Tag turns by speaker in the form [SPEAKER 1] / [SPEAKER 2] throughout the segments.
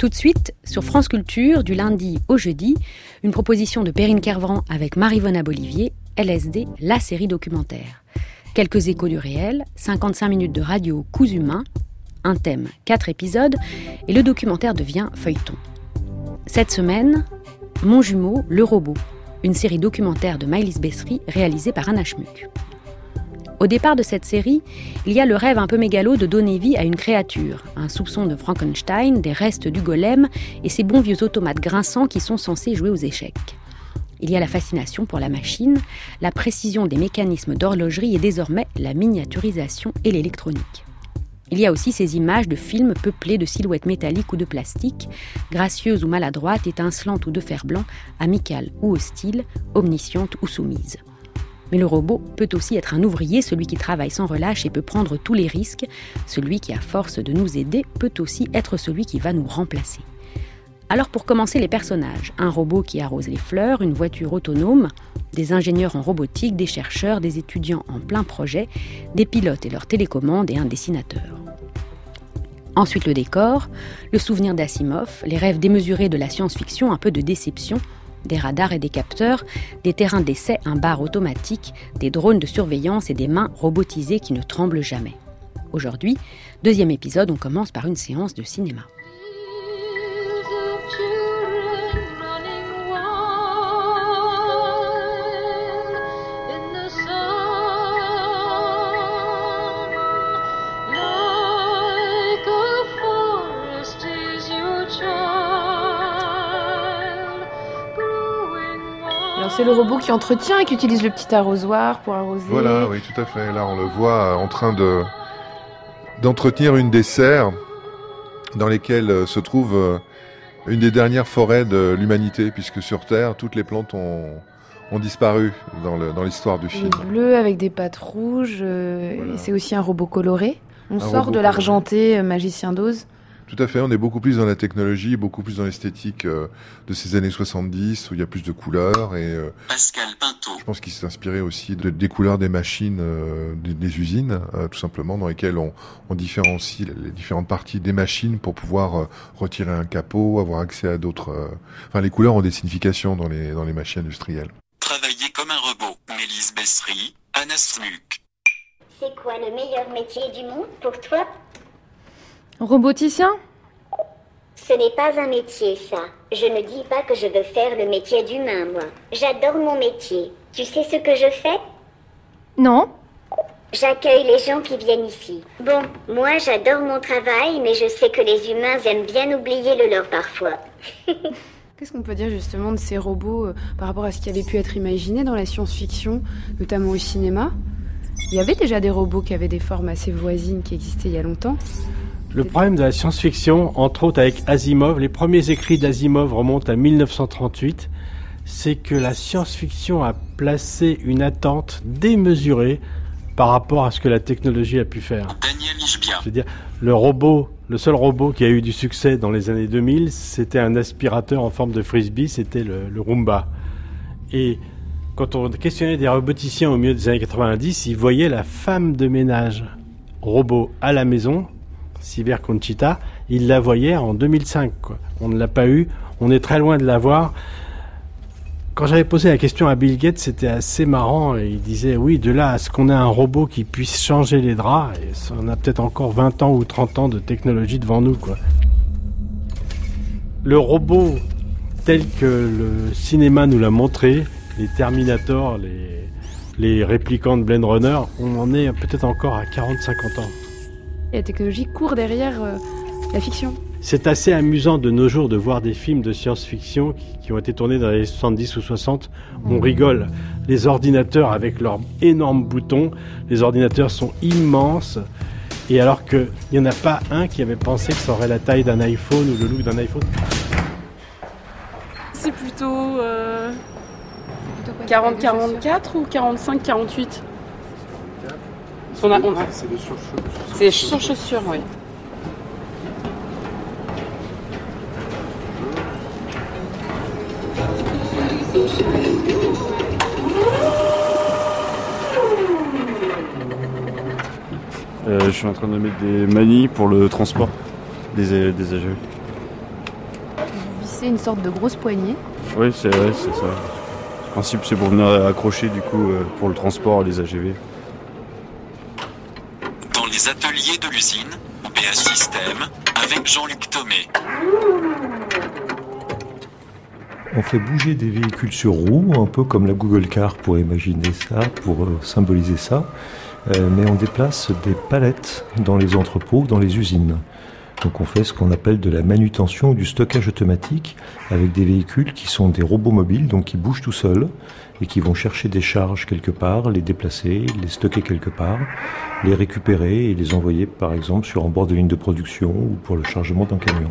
[SPEAKER 1] Tout de suite, sur France Culture, du lundi au jeudi, une proposition de Perrine Kervran avec Marivonna Bolivier, LSD, la série documentaire. Quelques échos du réel, 55 minutes de radio coups humains, un thème, 4 épisodes, et le documentaire devient feuilleton. Cette semaine, Mon jumeau, le robot, une série documentaire de Maëlys Bessery réalisée par Anna Schmuck. Au départ de cette série, il y a le rêve un peu mégalo de donner vie à une créature, un soupçon de Frankenstein, des restes du golem et ces bons vieux automates grinçants qui sont censés jouer aux échecs. Il y a la fascination pour la machine, la précision des mécanismes d'horlogerie et désormais la miniaturisation et l'électronique. Il y a aussi ces images de films peuplés de silhouettes métalliques ou de plastique, gracieuses ou maladroites, étincelantes ou de fer blanc, amicales ou hostiles, omniscientes ou soumises. Mais le robot peut aussi être un ouvrier, celui qui travaille sans relâche et peut prendre tous les risques. Celui qui, à force de nous aider, peut aussi être celui qui va nous remplacer. Alors pour commencer, les personnages. Un robot qui arrose les fleurs, une voiture autonome, des ingénieurs en robotique, des chercheurs, des étudiants en plein projet, des pilotes et leurs télécommandes et un dessinateur. Ensuite le décor, le souvenir d'Asimov, les rêves démesurés de la science-fiction, un peu de déception, des radars et des capteurs, des terrains d'essai, un bar automatique, des drones de surveillance et des mains robotisées qui ne tremblent jamais. Aujourd'hui, deuxième épisode, on commence par une séance de cinéma.
[SPEAKER 2] C'est le robot qui entretient et qui utilise le petit arrosoir pour arroser.
[SPEAKER 3] Voilà, oui, tout à fait. Là, on le voit en train d'entretenir une des serres dans lesquelles se trouve une des dernières forêts de l'humanité, puisque sur Terre, toutes les plantes ont disparu dans l'histoire du film.
[SPEAKER 2] Il est bleu avec des pattes rouges,
[SPEAKER 3] voilà.
[SPEAKER 2] Et c'est aussi un robot coloré. On sort de l'argenté Magicien d'Oz.
[SPEAKER 3] Tout à fait, on est beaucoup plus dans la technologie, beaucoup plus dans l'esthétique de ces années 70, où il y a plus de couleurs. Et
[SPEAKER 4] Pascal Pinto.
[SPEAKER 3] Je pense qu'il s'est inspiré aussi des couleurs des machines, des usines, tout simplement, dans lesquelles on différencie les différentes parties des machines pour pouvoir retirer un capot, avoir accès à d'autres... Enfin, les couleurs ont des significations dans les machines industrielles.
[SPEAKER 4] Travailler comme un robot. Maëlys Bessery, Anna Schmuck.
[SPEAKER 5] C'est quoi le meilleur métier du monde pour toi ?
[SPEAKER 2] Roboticien ?
[SPEAKER 5] Ce n'est pas un métier, ça. Je ne dis pas que je veux faire le métier d'humain, moi. J'adore mon métier. Tu sais ce que je fais ?
[SPEAKER 2] Non.
[SPEAKER 5] J'accueille les gens qui viennent ici. Bon, moi j'adore mon travail, mais je sais que les humains aiment bien oublier le leur parfois.
[SPEAKER 2] Qu'est-ce qu'on peut dire justement de ces robots par rapport à ce qui avait pu être imaginé dans la science-fiction, notamment au cinéma ? Il y avait déjà des robots qui avaient des formes assez voisines qui existaient il y a longtemps.
[SPEAKER 6] Le problème de la science-fiction, entre autres avec Asimov, les premiers écrits d'Asimov remontent à 1938, c'est que la science-fiction a placé une attente démesurée par rapport à ce que la technologie a pu faire.
[SPEAKER 4] Daniel Ishbia.
[SPEAKER 6] Je veux dire, le seul robot qui a eu du succès dans les années 2000, c'était un aspirateur en forme de frisbee, c'était le Roomba. Et quand on questionnait des roboticiens au milieu des années 90, ils voyaient la femme de ménage robot à la maison, Cyber Conchita, ils la voyaient en 2005. Quoi. On ne l'a pas eu, on est très loin de l'avoir. Quand j'avais posé la question à Bill Gates, c'était assez marrant. Et il disait, oui, de là à ce qu'on ait un robot qui puisse changer les draps, et on a peut-être encore 20 ans ou 30 ans de technologie devant nous. Quoi. Le robot tel que le cinéma nous l'a montré, les Terminator, les réplicants de Blade Runner, on en est peut-être encore à 40-50 ans.
[SPEAKER 2] Et la technologie court derrière la fiction.
[SPEAKER 6] C'est assez amusant de nos jours de voir des films de science-fiction qui ont été tournés dans les 70 ou 60. On rigole. Les ordinateurs avec leurs énormes boutons, les ordinateurs sont immenses. Et alors qu'il n'y en a pas un qui avait pensé que ça aurait la taille d'un iPhone ou le look d'un iPhone.
[SPEAKER 7] C'est plutôt 40-44 ou 45-48 ?
[SPEAKER 3] C'est des surchaussures.
[SPEAKER 7] C'est des surchaussures, oui.
[SPEAKER 8] Je suis en train de mettre des manilles pour le transport des AGV.
[SPEAKER 2] fixer une sorte de grosse poignée.
[SPEAKER 8] Oui, c'est ça. Le principe, c'est pour venir accrocher du coup pour le transport, les AGV.
[SPEAKER 4] Dans les ateliers de l'usine, BA System, avec Jean-Luc Thomé.
[SPEAKER 9] On fait bouger des véhicules sur roues, un peu comme la Google Car pour imaginer ça, pour symboliser ça. Mais on déplace des palettes dans les entrepôts, dans les usines. Donc on fait ce qu'on appelle de la manutention ou du stockage automatique avec des véhicules qui sont des robots mobiles, donc qui bougent tout seuls et qui vont chercher des charges quelque part, les déplacer, les stocker quelque part, les récupérer et les envoyer par exemple sur un bord de ligne de production ou pour le chargement d'un camion.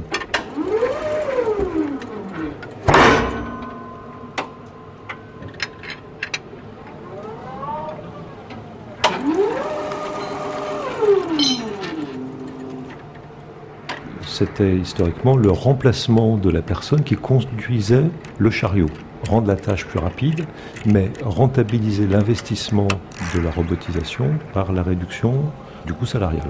[SPEAKER 9] C'était historiquement le remplacement de la personne qui conduisait le chariot. Rendre la tâche plus rapide, mais rentabiliser l'investissement de la robotisation par la réduction du coût salarial.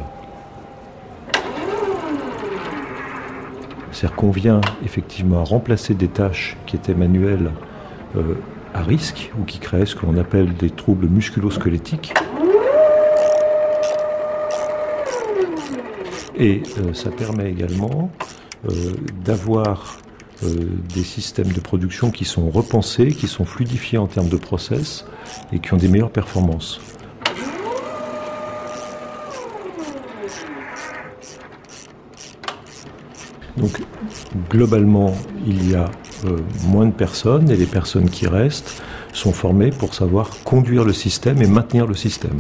[SPEAKER 9] C'est-à-dire qu'on vient effectivement remplacer des tâches qui étaient manuelles à risque ou qui créaient ce que l'on appelle des troubles musculo-squelettiques. Et ça permet également d'avoir des systèmes de production qui sont repensés, qui sont fluidifiés en termes de process et qui ont des meilleures performances. Donc globalement, il y a moins de personnes et les personnes qui restent sont formées pour savoir conduire le système et maintenir le système.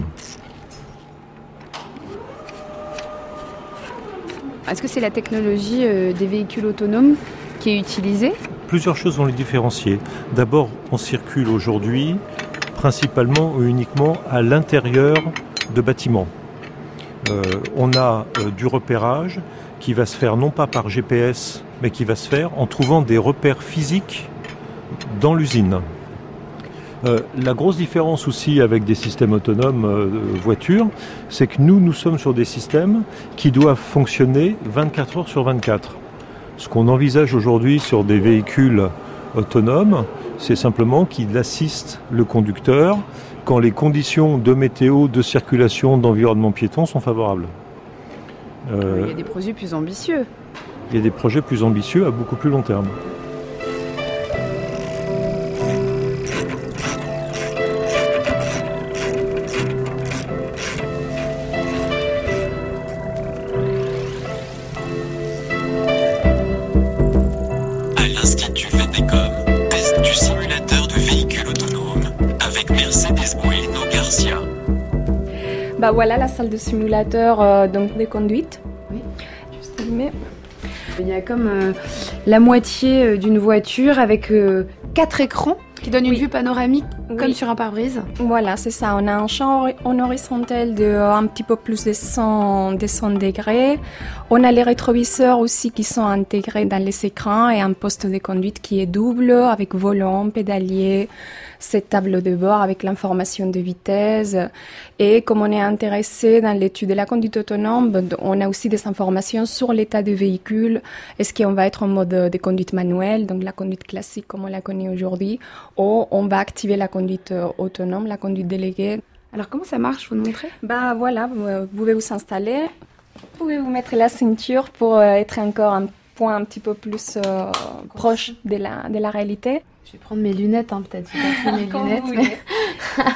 [SPEAKER 2] Est-ce que c'est la technologie des véhicules autonomes qui est utilisée ?
[SPEAKER 9] Plusieurs choses vont les différencier. D'abord, on circule aujourd'hui principalement ou uniquement à l'intérieur de bâtiments. On a du repérage qui va se faire non pas par GPS, mais qui va se faire en trouvant des repères physiques dans l'usine. La grosse différence aussi avec des systèmes autonomes voitures, c'est que nous sommes sur des systèmes qui doivent fonctionner 24 heures sur 24. Ce qu'on envisage aujourd'hui sur des véhicules autonomes, c'est simplement qu'ils assistent le conducteur quand les conditions de météo, de circulation, d'environnement piéton sont favorables.
[SPEAKER 2] Il y a des projets plus ambitieux.
[SPEAKER 9] Il y a des projets plus ambitieux à beaucoup plus long terme.
[SPEAKER 10] Bah voilà la salle de simulateur donc des conduites.
[SPEAKER 2] Oui.
[SPEAKER 10] Juste allumé.
[SPEAKER 2] Il y a comme la moitié d'une voiture avec 4 écrans qui donnent une vue panoramique comme sur un pare-brise.
[SPEAKER 10] Voilà, c'est ça. On a un champ en horizontal de un petit peu plus de 100 degrés. On a les rétroviseurs aussi qui sont intégrés dans les écrans et un poste de conduite qui est double avec volant, pédalier, cette table de bord avec l'information de vitesse. Et comme on est intéressé dans l'étude de la conduite autonome, on a aussi des informations sur l'état du véhicule. Est-ce qu'on va être en mode de conduite manuelle, donc la conduite classique comme on la connaît aujourd'hui, ou on va activer la conduite autonome, la conduite déléguée.
[SPEAKER 2] Alors comment ça marche, vous nous montrez ?
[SPEAKER 10] Bah voilà, vous pouvez vous installer, vous pouvez vous mettre la ceinture pour être encore un point un petit peu plus proche de la réalité.
[SPEAKER 2] Je vais prendre mes lunettes, peut-être. J'ai pas pris mes lunettes. Mais...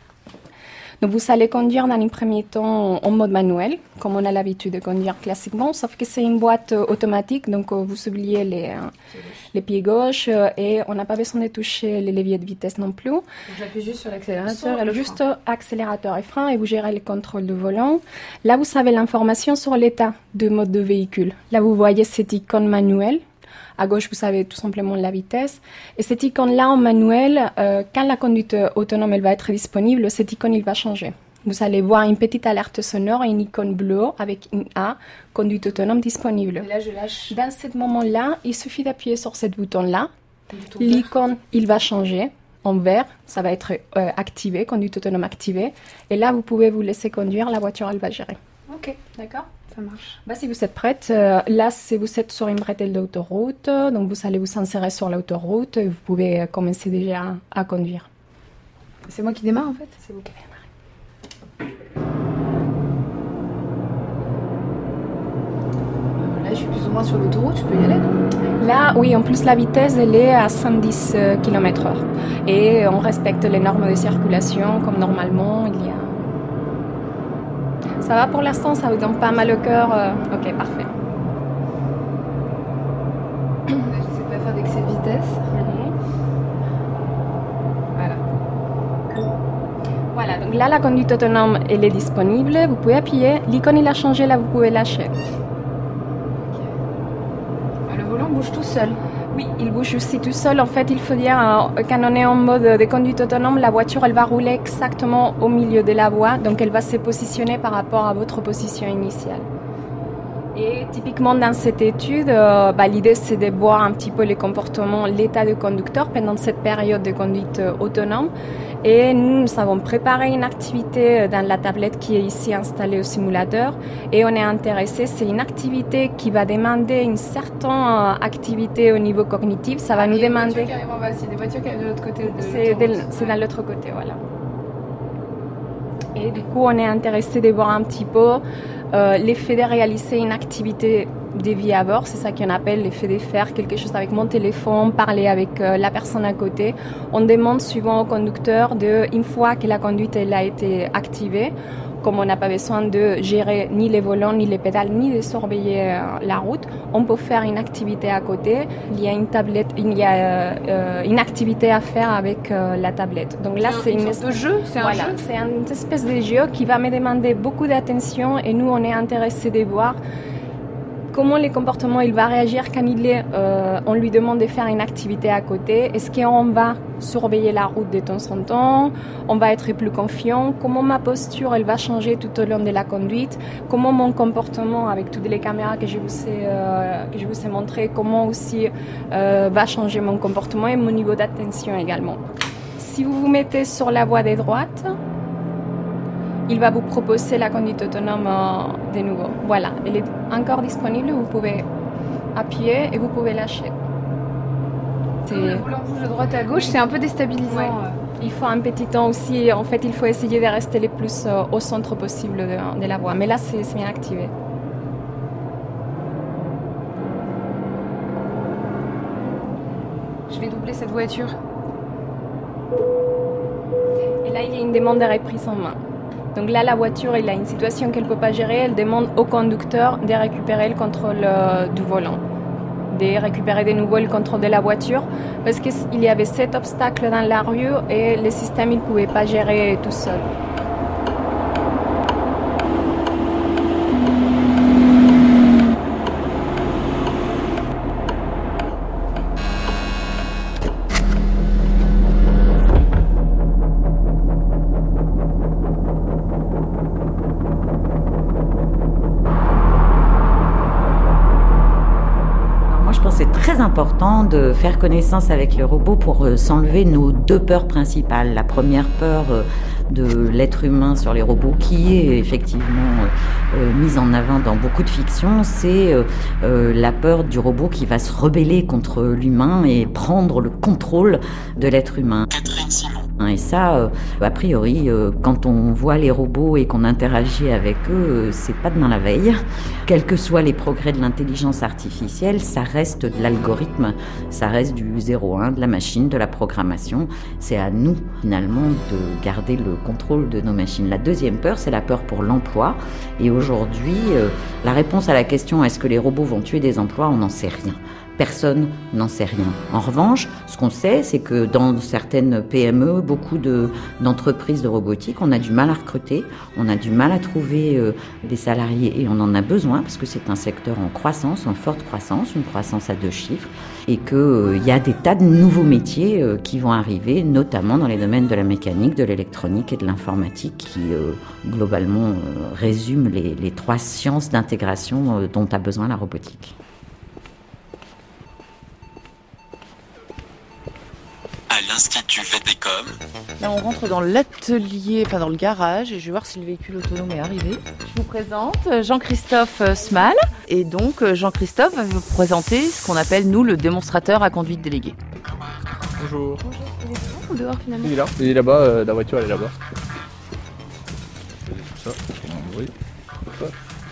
[SPEAKER 10] Donc vous allez conduire dans un premier temps en mode manuel, comme on a l'habitude de conduire classiquement, sauf que c'est une boîte automatique, donc vous oubliez les pieds gauches et on n'a pas besoin de toucher les leviers de vitesse non plus. Donc
[SPEAKER 2] j'appuie juste sur l'accélérateur et le
[SPEAKER 10] juste
[SPEAKER 2] frein.
[SPEAKER 10] Accélérateur et frein et vous gérez le contrôle du volant. Là, vous avez l'information sur l'état du mode de véhicule. Là, vous voyez cette icône manuelle. À gauche, vous avez tout simplement la vitesse. Et cette icône-là en manuel, quand la conduite autonome elle va être disponible, cette icône il va changer. Vous allez voir une petite alerte sonore et une icône bleue avec une A, conduite autonome disponible.
[SPEAKER 2] Et là, je lâche.
[SPEAKER 10] Dans ce moment-là, il suffit d'appuyer sur ce bouton-là. L'icône, il va changer en vert. Ça va être activé, conduite autonome activée. Et là, vous pouvez vous laisser conduire. La voiture, elle va gérer.
[SPEAKER 2] Ok, d'accord. Ça marche.
[SPEAKER 10] Si vous êtes prête, là, si vous êtes sur une bretelle d'autoroute, donc vous allez vous insérer sur l'autoroute et vous pouvez commencer déjà à conduire.
[SPEAKER 2] C'est moi qui démarre en fait?
[SPEAKER 10] C'est vous qui démarrez.
[SPEAKER 2] Là, je suis plus ou moins sur l'autoroute, je peux y aller, non?
[SPEAKER 10] Là, oui, en plus la vitesse, elle est à 110 km/h. Et on respecte les normes de circulation comme normalement il y a... Ça va pour l'instant, ça vous donne pas mal au cœur? Ok, parfait.
[SPEAKER 2] Je sais pas faire d'excès de vitesse.
[SPEAKER 10] Voilà, donc là, la conduite autonome, elle est disponible. Vous pouvez appuyer. L'icône, il a changé, là, vous pouvez lâcher.
[SPEAKER 2] Le volant bouge tout seul.
[SPEAKER 10] Oui, il bouge aussi tout seul. En fait, il faut dire quand on est en mode de conduite autonome, la voiture, elle va rouler exactement au milieu de la voie. Donc, elle va se positionner par rapport à votre position initiale. Et typiquement, dans cette étude, l'idée, c'est de voir un petit peu les comportements, l'état du conducteur pendant cette période de conduite autonome. Et nous avons préparé une activité dans la tablette qui est ici installée au simulateur. Et on est intéressé, c'est une activité qui va demander une certaine activité au niveau cognitif. Ça va nous demander...
[SPEAKER 2] C'est des voitures qui arrivent de l'autre côté.
[SPEAKER 10] C'est dans l'autre côté, voilà. Et du coup, on est intéressé de voir un petit peu l'effet de réaliser une activité de vie à bord. C'est ça qu'on appelle l'effet de faire quelque chose avec mon téléphone, parler avec la personne à côté. On demande souvent au conducteur, une fois que la conduite elle a été activée, comme on n'a pas besoin de gérer ni les volants, ni les pédales, ni de surveiller la route, on peut faire une activité à côté. Il y a une tablette, il y a une activité à faire avec la tablette. Donc là, c'est une
[SPEAKER 2] sorte de jeu, c'est un jeu.
[SPEAKER 10] C'est une espèce de jeu qui va me demander beaucoup d'attention et nous, on est intéressés de voir comment les comportements il va réagir quand on lui demande de faire une activité à côté. Est-ce qu'on va surveiller la route de temps en temps? On va être plus confiant? Comment ma posture elle va changer tout au long de la conduite? Comment mon comportement avec toutes les caméras que je vous ai montré, comment aussi va changer mon comportement et mon niveau d'attention également? Si vous vous mettez sur la voie de droite, il va vous proposer la conduite autonome de nouveau. Voilà, elle est encore disponible, vous pouvez appuyer et vous pouvez lâcher.
[SPEAKER 2] Le volant bouge de droite à gauche, c'est un peu déstabilisant.
[SPEAKER 10] Ouais. Il faut un petit temps aussi, en fait il faut essayer de rester le plus au centre possible de la voie. Mais là c'est bien activé.
[SPEAKER 2] Je vais doubler cette voiture.
[SPEAKER 10] Et là il y a une demande de reprise en main. Donc là, la voiture, elle a une situation qu'elle ne peut pas gérer. Elle demande au conducteur de récupérer le contrôle du volant, de récupérer de nouveau le contrôle de la voiture, parce qu'il y avait 7 obstacles dans la rue et le système ne pouvait pas gérer tout seul.
[SPEAKER 11] Important de faire connaissance avec les robots pour s'enlever nos 2 peurs principales. La première peur de l'être humain sur les robots, qui est effectivement mise en avant dans beaucoup de fictions, c'est la peur du robot qui va se rebeller contre l'humain et prendre le contrôle de l'être humain. Et ça, a priori, quand on voit les robots et qu'on interagit avec eux, c'est pas demain la veille. Quels que soient les progrès de l'intelligence artificielle, ça reste de l'algorithme, ça reste du 0-1, de la machine, de la programmation. C'est à nous, finalement, de garder le contrôle de nos machines. La deuxième peur, c'est la peur pour l'emploi. Et aujourd'hui, la réponse à la question « est-ce que les robots vont tuer des emplois ?» on n'en sait rien. Personne n'en sait rien. En revanche, ce qu'on sait, c'est que dans certaines PME, beaucoup d'entreprises de robotique, on a du mal à recruter, on a du mal à trouver des salariés et on en a besoin parce que c'est un secteur en croissance, en forte croissance, une croissance à 2 chiffres et qu'il y a des tas de nouveaux métiers qui vont arriver, notamment dans les domaines de la mécanique, de l'électronique et de l'informatique qui, globalement, résument les 3 sciences d'intégration dont a besoin la robotique.
[SPEAKER 4] À l'Institut Fétécom.
[SPEAKER 12] Là, on rentre dans l'atelier, enfin dans le garage, et je vais voir si le véhicule autonome est arrivé. Je vous présente Jean-Christophe Smal. Et donc, Jean-Christophe va vous présenter ce qu'on appelle, nous, le démonstrateur à conduite déléguée.
[SPEAKER 13] Bonjour.
[SPEAKER 2] Il est dedans ou dehors finalement?
[SPEAKER 13] Il est là. Il est là-bas, la voiture elle est là-bas. Je fais tout ça, je fais un bruit. Hop.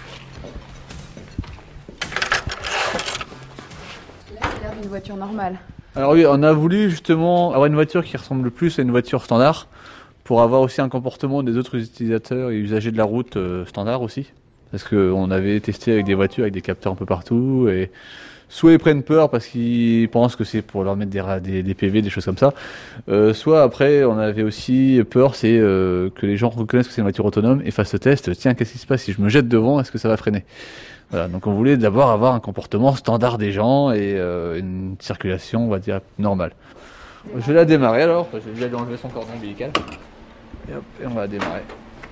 [SPEAKER 2] Là, c'est l'air d'une voiture normale.
[SPEAKER 13] Alors oui, on a voulu justement avoir une voiture qui ressemble le plus à une voiture standard pour avoir aussi un comportement des autres utilisateurs et usagers de la route standard aussi. Parce qu'on avait testé avec des voitures avec des capteurs un peu partout et soit ils prennent peur parce qu'ils pensent que c'est pour leur mettre des PV, des choses comme ça. Soit après, on avait aussi peur, c'est que les gens reconnaissent que c'est une voiture autonome et fassent ce test. Tiens, qu'est-ce qui se passe si je me jette devant? Est-ce que ça va freiner? Voilà, donc on voulait d'abord avoir un comportement standard des gens et une circulation, on va dire, normale. Je vais la démarrer alors, je vais déjà lui enlever son cordon ombilical. Et hop, et on va la démarrer.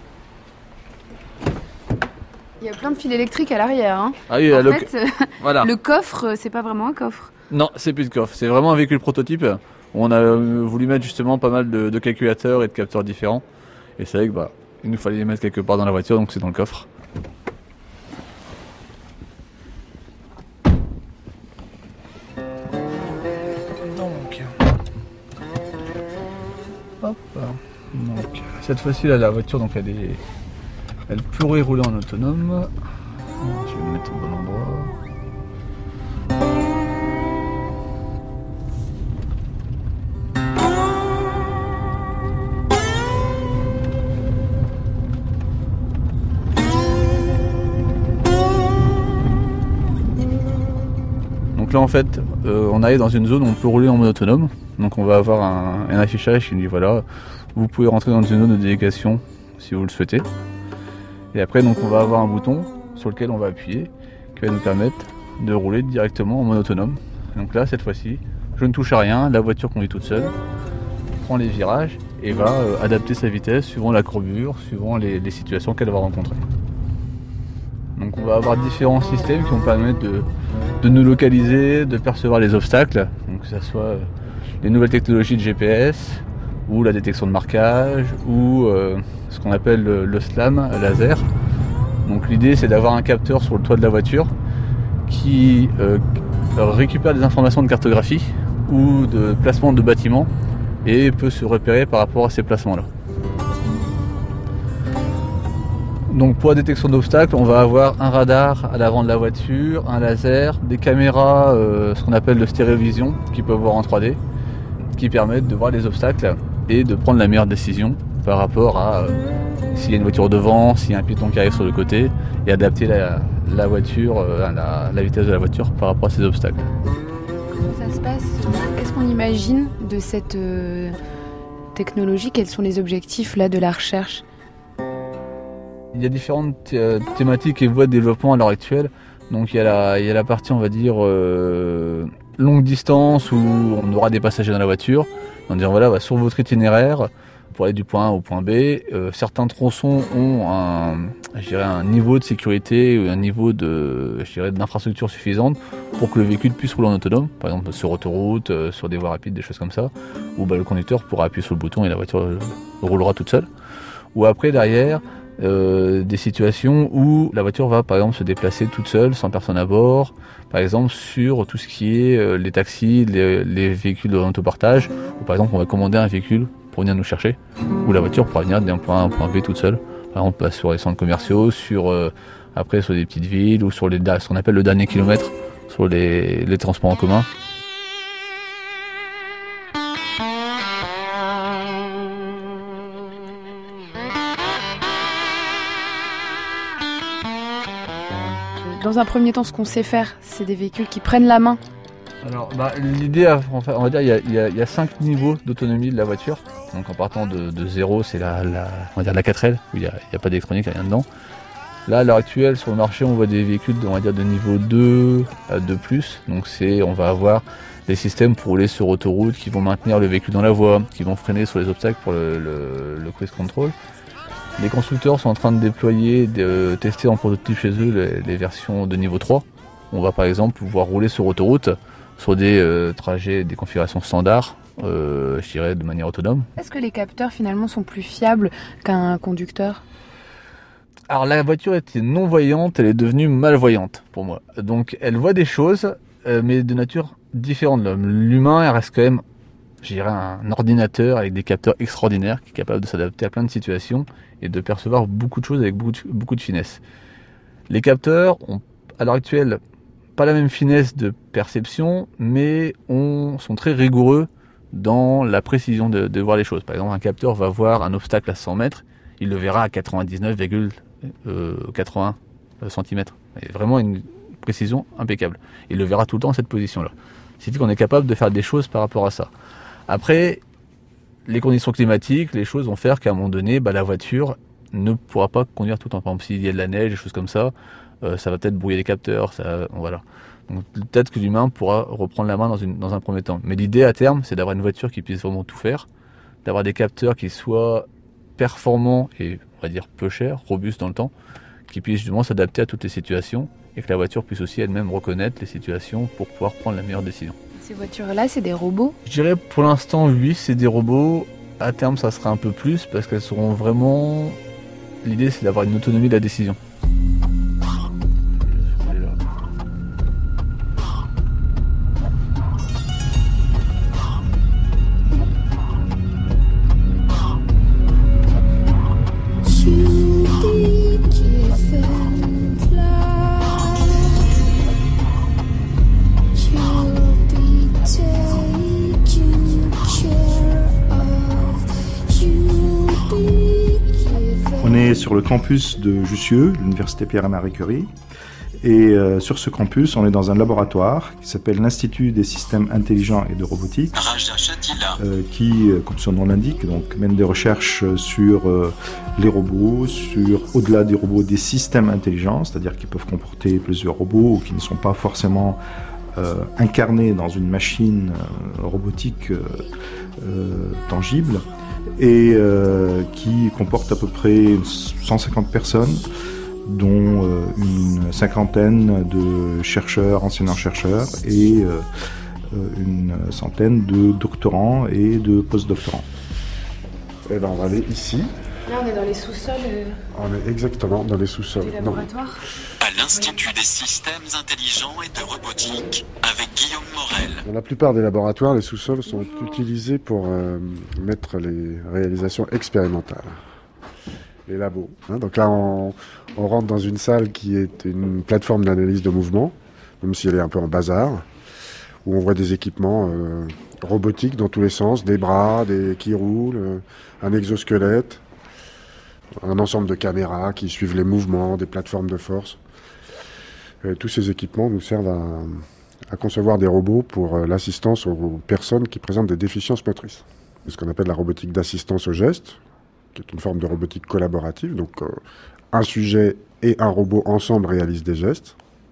[SPEAKER 2] Il y a plein de fils électriques à l'arrière. Hein.
[SPEAKER 13] Ah oui,
[SPEAKER 2] en fait,
[SPEAKER 13] voilà.
[SPEAKER 2] Le coffre, c'est pas vraiment un coffre.
[SPEAKER 13] Non, c'est plus de coffre. C'est vraiment un véhicule prototype. On a voulu mettre justement pas mal de calculateurs et de capteurs différents. Et c'est vrai que il nous fallait les mettre quelque part dans la voiture, donc c'est dans le coffre. Hop. Donc cette fois-ci là, la voiture, donc elle pourrait rouler en autonome. Je vais me mettre au bon endroit. Donc là en fait, on arrive dans une zone où on peut rouler en mode autonome. Donc on va avoir un affichage qui nous dit voilà, vous pouvez rentrer dans une zone de délégation si vous le souhaitez. Et après donc on va avoir un bouton sur lequel on va appuyer qui va nous permettre de rouler directement en mode autonome. Donc là cette fois-ci, je ne touche à rien, la voiture conduit toute seule, prend les virages et va adapter sa vitesse suivant la courbure, suivant les situations qu'elle va rencontrer. Donc on va avoir différents systèmes qui vont permettre de nous localiser, de percevoir les obstacles, donc que ce soit les nouvelles technologies de GPS ou la détection de marquage ou ce qu'on appelle le SLAM laser. Donc l'idée c'est d'avoir un capteur sur le toit de la voiture qui récupère des informations de cartographie ou de placement de bâtiments et peut se repérer par rapport à ces placements-là. Donc pour la détection d'obstacles, on va avoir un radar à l'avant de la voiture, un laser, des caméras, ce qu'on appelle le stéréovision, qui peuvent voir en 3D, qui permettent de voir les obstacles et de prendre la meilleure décision par rapport à s'il y a une voiture devant, s'il y a un piéton qui arrive sur le côté, et adapter la voiture, la vitesse de la voiture par rapport à ces obstacles.
[SPEAKER 2] Comment ça se passe? Qu'est-ce qu'on imagine de cette technologie? Quels sont les objectifs là de la recherche?
[SPEAKER 13] Il y a différentes thématiques et voies de développement à l'heure actuelle. Donc il y a la partie, on va dire, longue distance où on aura des passagers dans la voiture. On va dire voilà, sur votre itinéraire, pour aller du point A au point B, certains tronçons ont un niveau de sécurité ou un niveau d'infrastructure suffisante pour que le véhicule puisse rouler en autonome. Par exemple sur autoroute, sur des voies rapides, des choses comme ça. Où le conducteur pourra appuyer sur le bouton et la voiture roulera toute seule. Ou après derrière, des situations où la voiture va par exemple se déplacer toute seule sans personne à bord, par exemple sur tout ce qui est les taxis, les véhicules d'autopartage, où par exemple on va commander un véhicule pour venir nous chercher, où la voiture pourra venir d'un point A à un point B toute seule, par exemple sur les centres commerciaux, après sur des petites villes ou sur ce qu'on appelle le dernier kilomètre, sur les transports en commun.
[SPEAKER 2] Dans un premier temps, ce qu'on sait faire, c'est des véhicules qui prennent la main.
[SPEAKER 13] Alors, l'idée, on va dire, il y a 5 niveaux d'autonomie de la voiture. Donc en partant de 0, c'est on va dire la 4L, où il n'y a pas d'électronique, rien dedans. Là, à l'heure actuelle, sur le marché, on voit des véhicules on va dire, de niveau 2 à 2+. Donc on va avoir des systèmes pour rouler sur autoroute qui vont maintenir le véhicule dans la voie, qui vont freiner sur les obstacles pour le cruise control. Les constructeurs sont en train de déployer, de tester en prototype chez eux les versions de niveau 3. On va par exemple pouvoir rouler sur autoroute sur des trajets, des configurations standards je dirais de manière autonome.
[SPEAKER 2] Est-ce que les capteurs finalement sont plus fiables qu'un conducteur ?
[SPEAKER 13] Alors la voiture était non-voyante, elle est devenue malvoyante pour moi. Donc elle voit des choses, mais de nature différente de l'homme. L'humain, elle reste quand même, je dirais, un ordinateur avec des capteurs extraordinaires qui est capable de s'adapter à plein de situations et de percevoir beaucoup de choses avec beaucoup de finesse. Les capteurs ont, à l'heure actuelle, pas la même finesse de perception, mais sont très rigoureux dans la précision de voir les choses. Par exemple, un capteur va voir un obstacle à 100 mètres, il le verra à 99,80 cm. C'est vraiment une précision impeccable. Il le verra tout le temps à cette position-là. C'est qu'on est capable de faire des choses par rapport à ça. Après, les conditions climatiques, les choses vont faire qu'à un moment donné, la voiture ne pourra pas conduire tout le temps. Par exemple, s'il y a de la neige, des choses comme ça, ça va peut-être brouiller les capteurs. Voilà. Donc peut-être que l'humain pourra reprendre la main dans un premier temps. Mais l'idée à terme, c'est d'avoir une voiture qui puisse vraiment tout faire, d'avoir des capteurs qui soient performants et, on va dire, peu chers, robustes dans le temps, qui puissent justement s'adapter à toutes les situations et que la voiture puisse aussi elle-même reconnaître les situations pour pouvoir prendre la meilleure décision.
[SPEAKER 2] Ces voitures-là, c'est des robots ?
[SPEAKER 13] Je dirais pour l'instant, oui, c'est des robots. À terme, ça sera un peu plus parce qu'elles seront vraiment... L'idée, c'est d'avoir une autonomie de la décision.
[SPEAKER 14] On est sur le campus de Jussieu, l'université Pierre et Marie Curie. Et sur ce campus, on est dans un laboratoire qui s'appelle l'Institut des systèmes intelligents et de robotique, qui, comme son nom l'indique, donc, mène des recherches sur les robots, sur, au-delà des robots, des systèmes intelligents, c'est-à-dire qui peuvent comporter plusieurs robots ou qui ne sont pas forcément incarnés dans une machine robotique tangible, et qui comporte à peu près 150 personnes, dont une cinquantaine de chercheurs, enseignants-chercheurs, et une centaine de doctorants et de post-doctorants.
[SPEAKER 15] Et ben on va aller ici.
[SPEAKER 2] Là, on est dans les sous-sols.
[SPEAKER 15] On est exactement dans les sous-sols.
[SPEAKER 2] Du laboratoire.
[SPEAKER 4] À l'Institut des systèmes intelligents et de robotique, avec Guillaume Morel.
[SPEAKER 15] Dans la plupart des laboratoires, les sous-sols sont utilisés pour mettre les réalisations expérimentales. Les labos. Donc là, on rentre dans une salle qui est une plateforme d'analyse de mouvement, même si elle est un peu en bazar, où on voit des équipements robotiques dans tous les sens, des bras, qui roulent, un exosquelette, un ensemble de caméras qui suivent les mouvements, des plateformes de force. Et tous ces équipements nous servent à concevoir des robots pour l'assistance aux personnes qui présentent des déficiences motrices. C'est ce qu'on appelle la robotique d'assistance au geste, qui est une forme de robotique collaborative. Donc un sujet et un robot ensemble réalisent des gestes.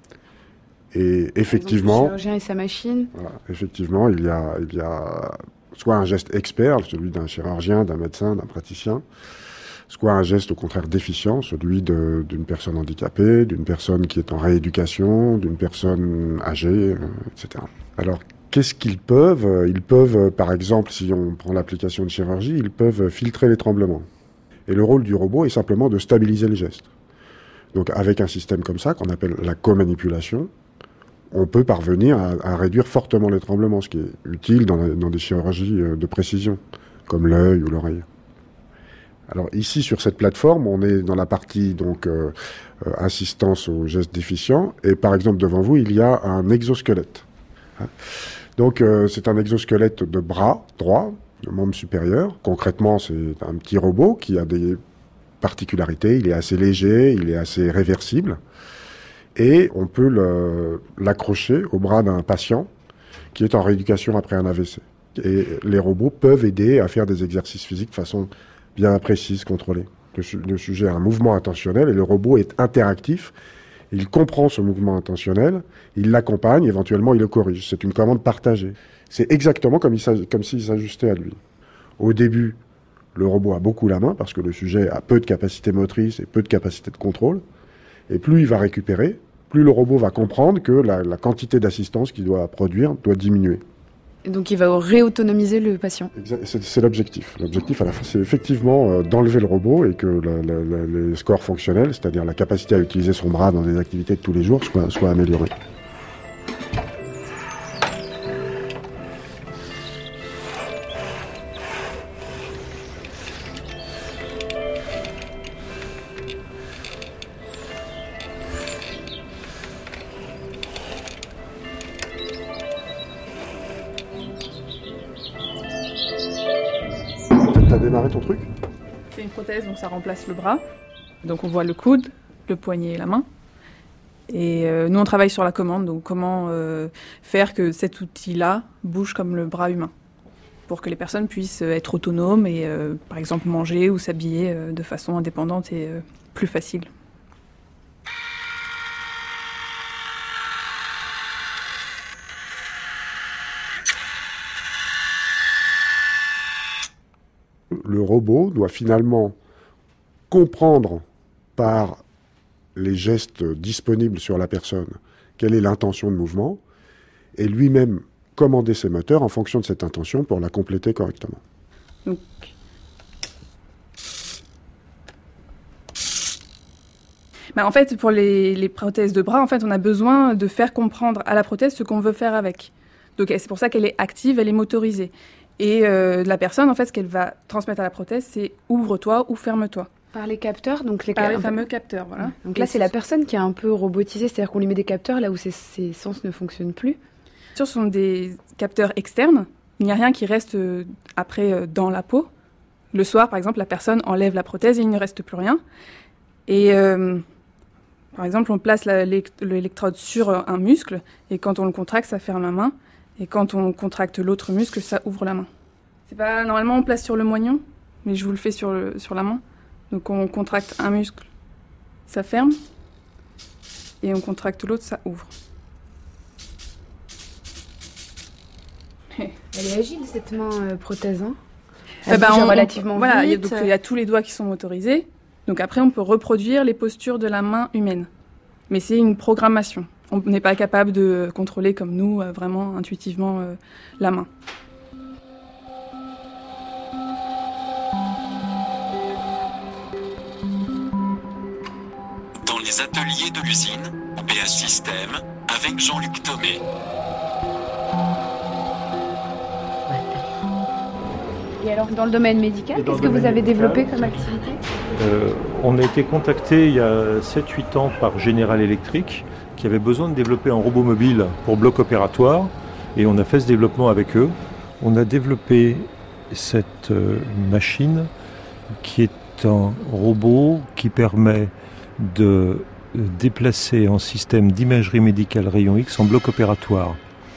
[SPEAKER 15] Et effectivement,
[SPEAKER 2] le chirurgien et sa machine.
[SPEAKER 15] Voilà, effectivement, il y a soit un geste expert, celui d'un chirurgien, d'un médecin, d'un praticien, soit un geste au contraire déficient, celui d'une personne handicapée, d'une personne qui est en rééducation, d'une personne âgée, etc. Alors, qu'est-ce qu'ils peuvent ? Ils peuvent, par exemple, si on prend l'application de chirurgie, ils peuvent filtrer les tremblements. Et le rôle du robot est simplement de stabiliser les gestes. Donc, avec un système comme ça, qu'on appelle la co-manipulation, on peut parvenir à réduire fortement les tremblements, ce qui est utile dans des chirurgies de précision, comme l'œil ou l'oreille. Alors ici, sur cette plateforme, on est dans la partie donc assistance aux gestes déficients, et par exemple devant vous, il y a un exosquelette. Donc c'est un exosquelette de bras droit, de membre supérieur. Concrètement, c'est un petit robot qui a des particularités. Il est assez léger, il est assez réversible, et on peut l'accrocher au bras d'un patient qui est en rééducation après un AVC. Et les robots peuvent aider à faire des exercices physiques de façon bien précise, contrôlée. Le sujet a un mouvement intentionnel et le robot est interactif. Il comprend ce mouvement intentionnel, il l'accompagne, éventuellement il le corrige. C'est une commande partagée. C'est exactement comme s'il s'ajustait à lui. Au début, le robot a beaucoup la main parce que le sujet a peu de capacité motrice et peu de capacité de contrôle. Et plus il va récupérer, plus le robot va comprendre que la quantité d'assistance qu'il doit produire doit diminuer.
[SPEAKER 2] Et donc il va réautonomiser le patient.
[SPEAKER 15] C'est l'objectif. L'objectif à la fin, c'est effectivement d'enlever le robot et que les scores fonctionnels, c'est-à-dire la capacité à utiliser son bras dans des activités de tous les jours, soient améliorés. T'as démarré ton truc ?
[SPEAKER 7] C'est une prothèse, donc ça remplace le bras. Donc on voit le coude, le poignet et la main. Et nous on travaille sur la commande, donc comment faire que cet outil-là bouge comme le bras humain, pour que les personnes puissent être autonomes et par exemple manger ou s'habiller de façon indépendante et plus facile.
[SPEAKER 15] Le robot doit finalement comprendre par les gestes disponibles sur la personne quelle est l'intention de mouvement et lui-même commander ses moteurs en fonction de cette intention pour la compléter correctement.
[SPEAKER 7] Donc... en fait, pour les prothèses de bras, en fait, on a besoin de faire comprendre à la prothèse ce qu'on veut faire avec. Donc c'est pour ça qu'elle est active, elle est motorisée. Et la personne, en fait, ce qu'elle va transmettre à la prothèse, c'est ouvre-toi ou ferme-toi.
[SPEAKER 2] Par les capteurs, donc
[SPEAKER 7] par les fameux capteurs, voilà.
[SPEAKER 2] Donc là, c'est la personne qui est un peu robotisée, c'est-à-dire qu'on lui met des capteurs là où ses sens ne fonctionnent plus.
[SPEAKER 7] Ce sont des capteurs externes. Il n'y a rien qui reste après dans la peau. Le soir, par exemple, la personne enlève la prothèse et il ne reste plus rien. Et par exemple, on place l'électrode sur un muscle et quand on le contracte, ça ferme la main. Et quand on contracte l'autre muscle, ça ouvre la main. C'est pas normalement on place sur le moignon, mais je vous le fais sur la main. Donc on contracte un muscle, ça ferme, et on contracte l'autre, ça ouvre.
[SPEAKER 2] Elle est agile cette main prothèse, hein ?
[SPEAKER 7] Elle bouge relativement vite. Donc il y a tous les doigts qui sont motorisés. Donc après on peut reproduire les postures de la main humaine. Mais c'est une programmation. On n'est pas capable de contrôler comme nous, vraiment intuitivement, la main.
[SPEAKER 4] Dans les ateliers de l'usine, BA System avec Jean-Luc Thomé.
[SPEAKER 2] Et alors, dans le domaine médical, qu'est-ce que vous avez développé comme activité ?
[SPEAKER 9] On a été contacté il y a 7-8 ans par General Electric, qui avait besoin de développer un robot mobile pour bloc opératoire, et on a fait ce développement avec eux. On a développé cette machine qui est un robot qui permet de déplacer un système d'imagerie médicale rayon X en bloc opératoire.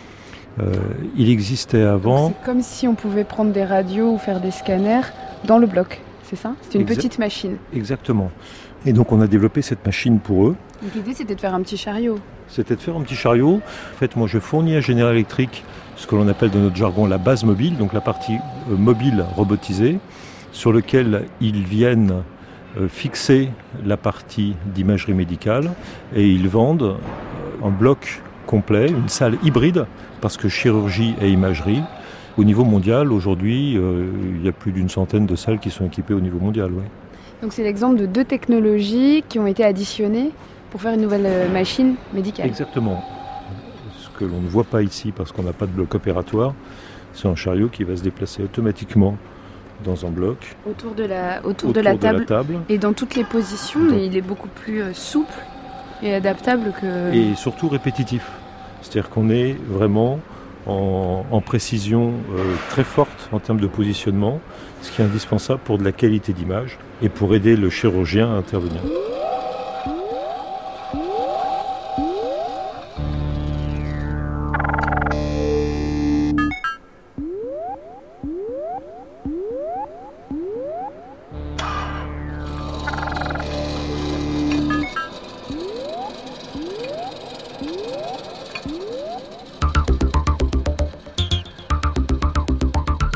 [SPEAKER 9] Il existait avant...
[SPEAKER 2] Donc c'est comme si on pouvait prendre des radios ou faire des scanners dans le bloc, c'est ça ? C'est une petite machine.
[SPEAKER 9] Exactement. Et donc on a développé cette machine pour eux.
[SPEAKER 2] Donc l'idée c'était de faire un petit chariot.
[SPEAKER 9] C'était de faire un petit chariot. En fait, moi je fournis à General Electric ce que l'on appelle dans notre jargon la base mobile, donc la partie mobile robotisée, sur lequel ils viennent fixer la partie d'imagerie médicale et ils vendent un bloc complet, une salle hybride, parce que chirurgie et imagerie, au niveau mondial, aujourd'hui, il y a plus d'une centaine de salles qui sont équipées au niveau mondial. Ouais.
[SPEAKER 2] Donc c'est l'exemple de 2 technologies qui ont été additionnées pour faire une nouvelle machine médicale.
[SPEAKER 9] Exactement. Ce que l'on ne voit pas ici, parce qu'on n'a pas de bloc opératoire, c'est un chariot qui va se déplacer automatiquement dans un bloc.
[SPEAKER 2] Autour de la table. Et dans toutes les positions, il est beaucoup plus souple et adaptable que...
[SPEAKER 9] Et surtout répétitif. C'est-à-dire qu'on est vraiment en précision très forte en termes de positionnement, ce qui est indispensable pour de la qualité d'image et pour aider le chirurgien à intervenir.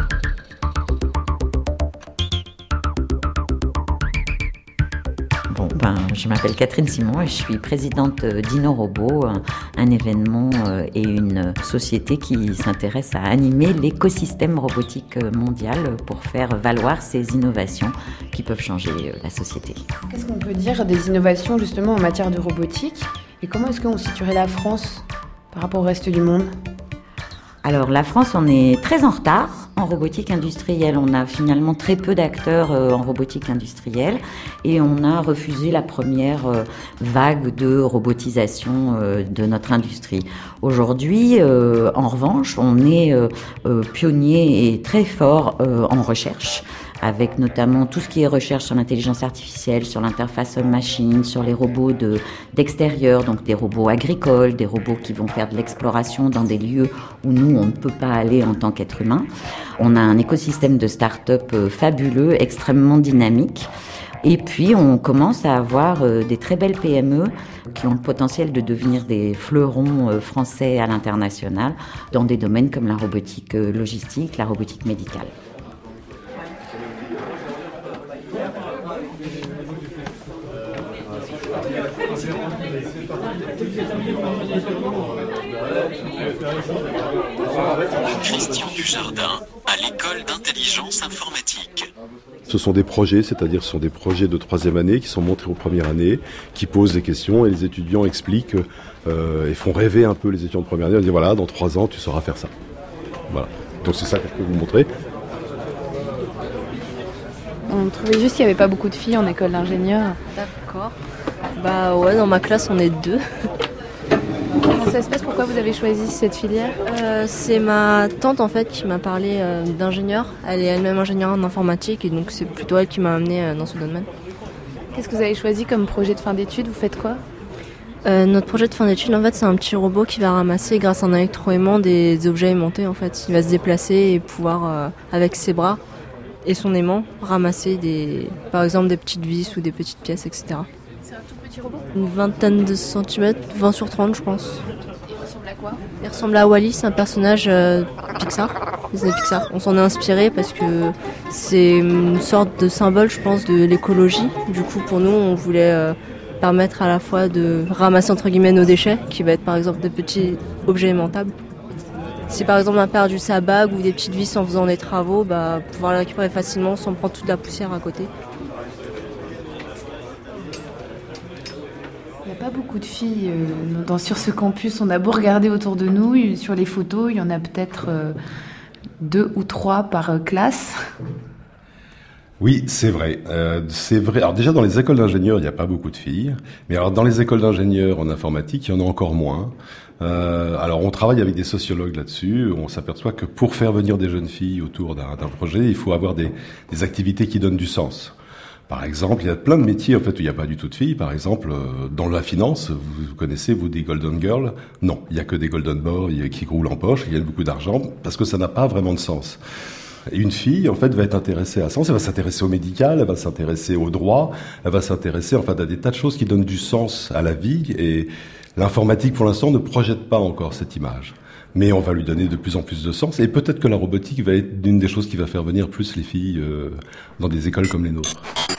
[SPEAKER 11] Bon, Je m'appelle Catherine Simon et je suis présidente d'InnoRobot, un événement et une société qui s'intéresse à animer l'écosystème robotique mondial pour faire valoir ces innovations qui peuvent changer la société.
[SPEAKER 2] Qu'est-ce qu'on peut dire des innovations justement en matière de robotique et comment est-ce qu'on situerait la France par rapport au reste du monde ?
[SPEAKER 11] Alors la France, on est très en retard en robotique industrielle. On a finalement très peu d'acteurs en robotique industrielle et on a refusé la première vague de robotisation de notre industrie. Aujourd'hui, en revanche, on est pionnier et très fort en recherche, avec notamment tout ce qui est recherche sur l'intelligence artificielle, sur l'interface homme-machine, sur les robots d'extérieur, donc des robots agricoles, des robots qui vont faire de l'exploration dans des lieux où nous, on ne peut pas aller en tant qu'être humain. On a un écosystème de start-up fabuleux, extrêmement dynamique. Et puis, on commence à avoir des très belles PME qui ont le potentiel de devenir des fleurons français à l'international dans des domaines comme la robotique logistique, la robotique médicale.
[SPEAKER 4] Christian Dujardin, à l'école d'intelligence informatique.
[SPEAKER 16] Ce sont des projets, c'est-à-dire ce sont des projets de 3e année qui sont montrés aux premières années, qui posent des questions et les étudiants expliquent et font rêver un peu les étudiants de première année. On dit voilà, dans 3 ans, tu sauras faire ça. Voilà. Donc c'est ça que je peux vous montrer.
[SPEAKER 2] On trouvait juste qu'il n'y avait pas beaucoup de filles en école d'ingénieur.
[SPEAKER 17] D'accord. Bah ouais, dans ma classe, on est 2.
[SPEAKER 2] Comment ça se passe ? Pourquoi vous avez choisi cette filière ?
[SPEAKER 17] C'est ma tante en fait qui m'a parlé d'ingénieur. Elle est elle-même ingénieure en informatique et donc c'est plutôt elle qui m'a amenée dans ce domaine.
[SPEAKER 2] Qu'est-ce que vous avez choisi comme projet de fin d'études ? Vous faites quoi ?
[SPEAKER 17] Notre projet de fin d'études, en fait, c'est un petit robot qui va ramasser grâce à un électroaimant des objets aimantés. En fait, il va se déplacer et pouvoir, avec ses bras et son aimant, ramasser par exemple des petites vis ou des petites pièces, etc.
[SPEAKER 2] C'est un tout petit robot ?
[SPEAKER 17] Une vingtaine de centimètres, 20 sur 30 je pense.
[SPEAKER 2] Il ressemble à quoi ?
[SPEAKER 17] Il ressemble à Wall-E, c'est un personnage Pixar, Disney Pixar. On s'en est inspiré parce que c'est une sorte de symbole, je pense, de l'écologie. Du coup, pour nous, on voulait permettre à la fois de ramasser entre guillemets nos déchets, qui va être par exemple des petits objets aimantables. Si par exemple on a perdu sa bague ou des petites vis en faisant des travaux, pouvoir les récupérer facilement sans prendre toute la poussière à côté.
[SPEAKER 2] Il n'y a pas beaucoup de filles sur ce campus. On a beau regarder autour de nous, sur les photos, il y en a peut-être 2 ou 3 par classe.
[SPEAKER 16] Oui, c'est vrai. Alors déjà, dans les écoles d'ingénieurs, il n'y a pas beaucoup de filles. Mais alors, dans les écoles d'ingénieurs en informatique, il y en a encore moins. Alors, on travaille avec des sociologues là-dessus. On s'aperçoit que pour faire venir des jeunes filles autour d'un projet, il faut avoir des activités qui donnent du sens. Par exemple, il y a plein de métiers en fait où il n'y a pas du tout de filles. Par exemple, dans la finance, vous connaissez vous des Golden Girls ? Non, il n'y a que des Golden Boys qui roulent en poche, il y a beaucoup d'argent, parce que ça n'a pas vraiment de sens. Et une fille, en fait, va être intéressée à ça. Elle va s'intéresser au médical, elle va s'intéresser au droit, elle va s'intéresser, en fait, à des tas de choses qui donnent du sens à la vie. Et l'informatique, pour l'instant, ne projette pas encore cette image. Mais on va lui donner de plus en plus de sens. Et peut-être que la robotique va être une des choses qui va faire venir plus les filles dans des écoles comme les nôtres.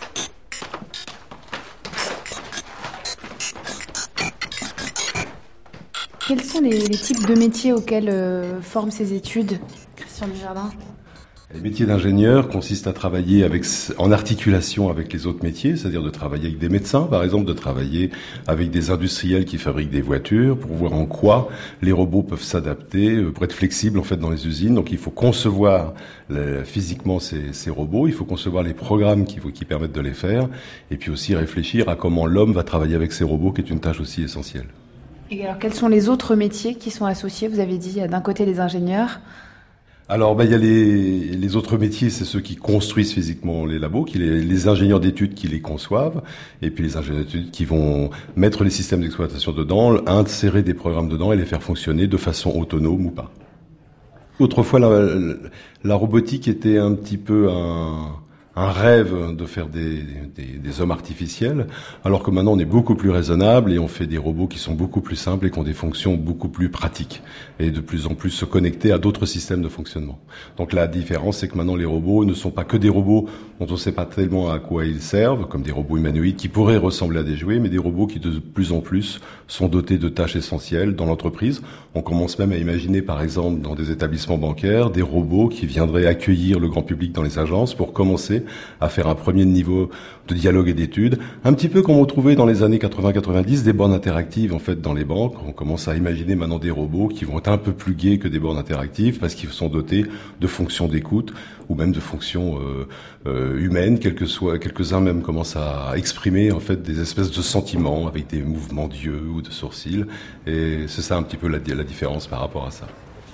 [SPEAKER 2] Quels sont les types de métiers auxquels forment ces études, Christian Dujardin ?
[SPEAKER 16] Les métiers d'ingénieur consistent à travailler en articulation avec les autres métiers, c'est-à-dire de travailler avec des médecins, par exemple, de travailler avec des industriels qui fabriquent des voitures, pour voir en quoi les robots peuvent s'adapter, pour être flexibles en fait dans les usines. Donc il faut concevoir physiquement ces robots, il faut concevoir les programmes qui permettent de les faire, et puis aussi réfléchir à comment l'homme va travailler avec ces robots, qui est une tâche aussi essentielle.
[SPEAKER 2] Et alors quels sont les autres métiers qui sont associés ? Vous avez dit d'un côté les ingénieurs.
[SPEAKER 16] Alors, il y a les autres métiers, c'est ceux qui construisent physiquement les labos, les ingénieurs d'études qui les conçoivent, et puis les ingénieurs d'études qui vont mettre les systèmes d'exploitation dedans, insérer des programmes dedans et les faire fonctionner de façon autonome ou pas. Autrefois, la robotique était un petit peu un rêve de faire des hommes artificiels, alors que maintenant on est beaucoup plus raisonnable et on fait des robots qui sont beaucoup plus simples et qui ont des fonctions beaucoup plus pratiques et de plus en plus se connecter à d'autres systèmes de fonctionnement. Donc la différence, c'est que maintenant les robots ne sont pas que des robots dont on ne sait pas tellement à quoi ils servent, comme des robots humanoïdes qui pourraient ressembler à des jouets, mais des robots qui de plus en plus sont dotés de tâches essentielles dans l'entreprise. On commence même à imaginer, par exemple, dans des établissements bancaires, des robots qui viendraient accueillir le grand public dans les agences pour commencer à faire un premier niveau de dialogue et d'études, un petit peu comme on trouvait dans les années 80-90 des bornes interactives en fait dans les banques. On commence à imaginer maintenant des robots qui vont être un peu plus gais que des bornes interactives parce qu'ils sont dotés de fonctions d'écoute ou même de fonctions humaines, quelques-uns même commencent à exprimer en fait des espèces de sentiments avec des mouvements d'yeux ou de sourcils, et c'est ça un petit peu la différence par rapport à ça.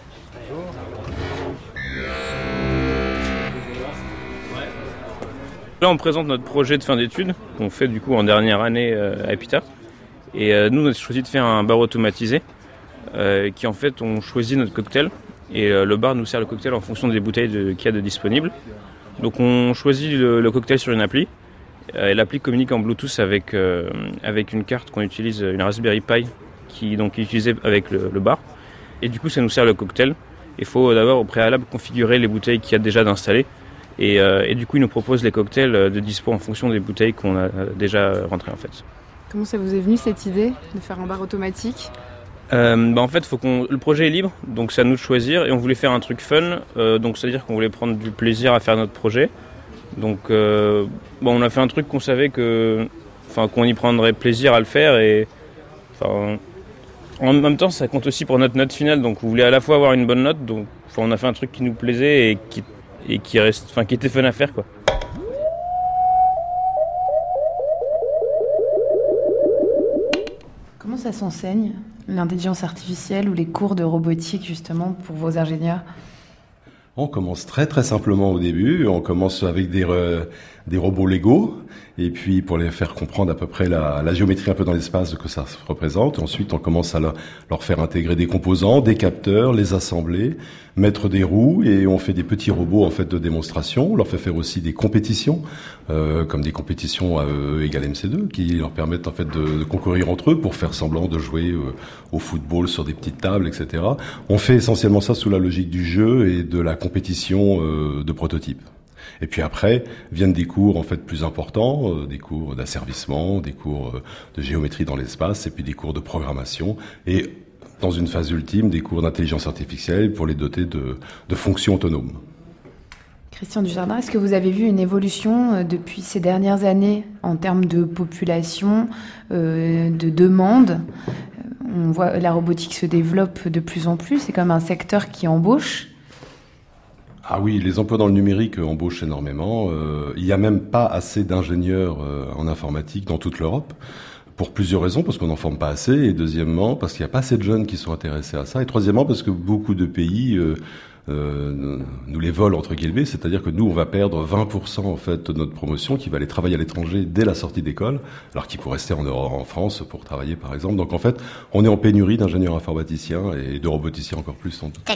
[SPEAKER 18] Là, on présente notre projet de fin d'études qu'on fait du coup en dernière année à EPITA. Et nous, on a choisi de faire un bar automatisé qui en fait, on choisit notre cocktail et le bar nous sert le cocktail en fonction des bouteilles qu'il y a de disponibles. Donc on choisit le cocktail sur une appli et l'appli communique en Bluetooth avec une carte qu'on utilise, une Raspberry Pi qui donc est utilisée avec le bar. Et du coup, ça nous sert le cocktail. Il faut d'abord au préalable configurer les bouteilles qu'il y a déjà d'installées. Et du coup, ils nous proposent les cocktails de dispo en fonction des bouteilles qu'on a déjà rentrées en fait.
[SPEAKER 2] Comment ça vous est venu cette idée de faire un bar automatique ?
[SPEAKER 18] En fait, le projet est libre, donc c'est à nous de choisir. Et on voulait faire un truc fun, donc c'est-à-dire qu'on voulait prendre du plaisir à faire notre projet. Donc, on a fait un truc qu'on savait qu'on y prendrait plaisir à le faire. Et en même temps, ça compte aussi pour notre note finale. Donc, on voulait à la fois avoir une bonne note. Donc, on a fait un truc qui nous plaisait et qui était fun à faire, quoi.
[SPEAKER 2] Comment ça s'enseigne, l'intelligence artificielle ou les cours de robotique, justement, pour vos ingénieurs ?
[SPEAKER 16] On commence très très simplement au début. On commence avec des robots Lego, et puis pour les faire comprendre à peu près la géométrie un peu dans l'espace de que ça se représente. Ensuite, on commence à leur faire intégrer des composants, des capteurs, les assembler, mettre des roues, et on fait des petits robots en fait de démonstration. On leur fait faire aussi des compétitions, comme des compétitions à E égale MC2, qui leur permettent en fait de concourir entre eux pour faire semblant de jouer au football sur des petites tables, etc. On fait essentiellement ça sous la logique du jeu et de la compétition de prototypes. Et puis après viennent des cours en fait plus importants, des cours d'asservissement, des cours de géométrie dans l'espace, et puis des cours de programmation, et dans une phase ultime, des cours d'intelligence artificielle pour les doter de fonctions autonomes.
[SPEAKER 2] Christian Dujardin, est-ce que vous avez vu une évolution depuis ces dernières années en termes de population, de demande ? On voit la robotique se développe de plus en plus, c'est comme un secteur qui embauche.
[SPEAKER 16] Ah oui, les emplois dans le numérique embauchent énormément. Il n'y a même pas assez d'ingénieurs en informatique dans toute l'Europe, pour plusieurs raisons, parce qu'on n'en forme pas assez, et deuxièmement, parce qu'il n'y a pas assez de jeunes qui sont intéressés à ça, et troisièmement, parce que beaucoup de pays nous les volent, entre guillemets, c'est-à-dire que nous, on va perdre 20% en fait de notre promotion qui va aller travailler à l'étranger dès la sortie d'école, alors qu'ils pourraient rester en France pour travailler, par exemple. Donc en fait, on est en pénurie d'ingénieurs informaticiens et de roboticiens encore plus, sans doute.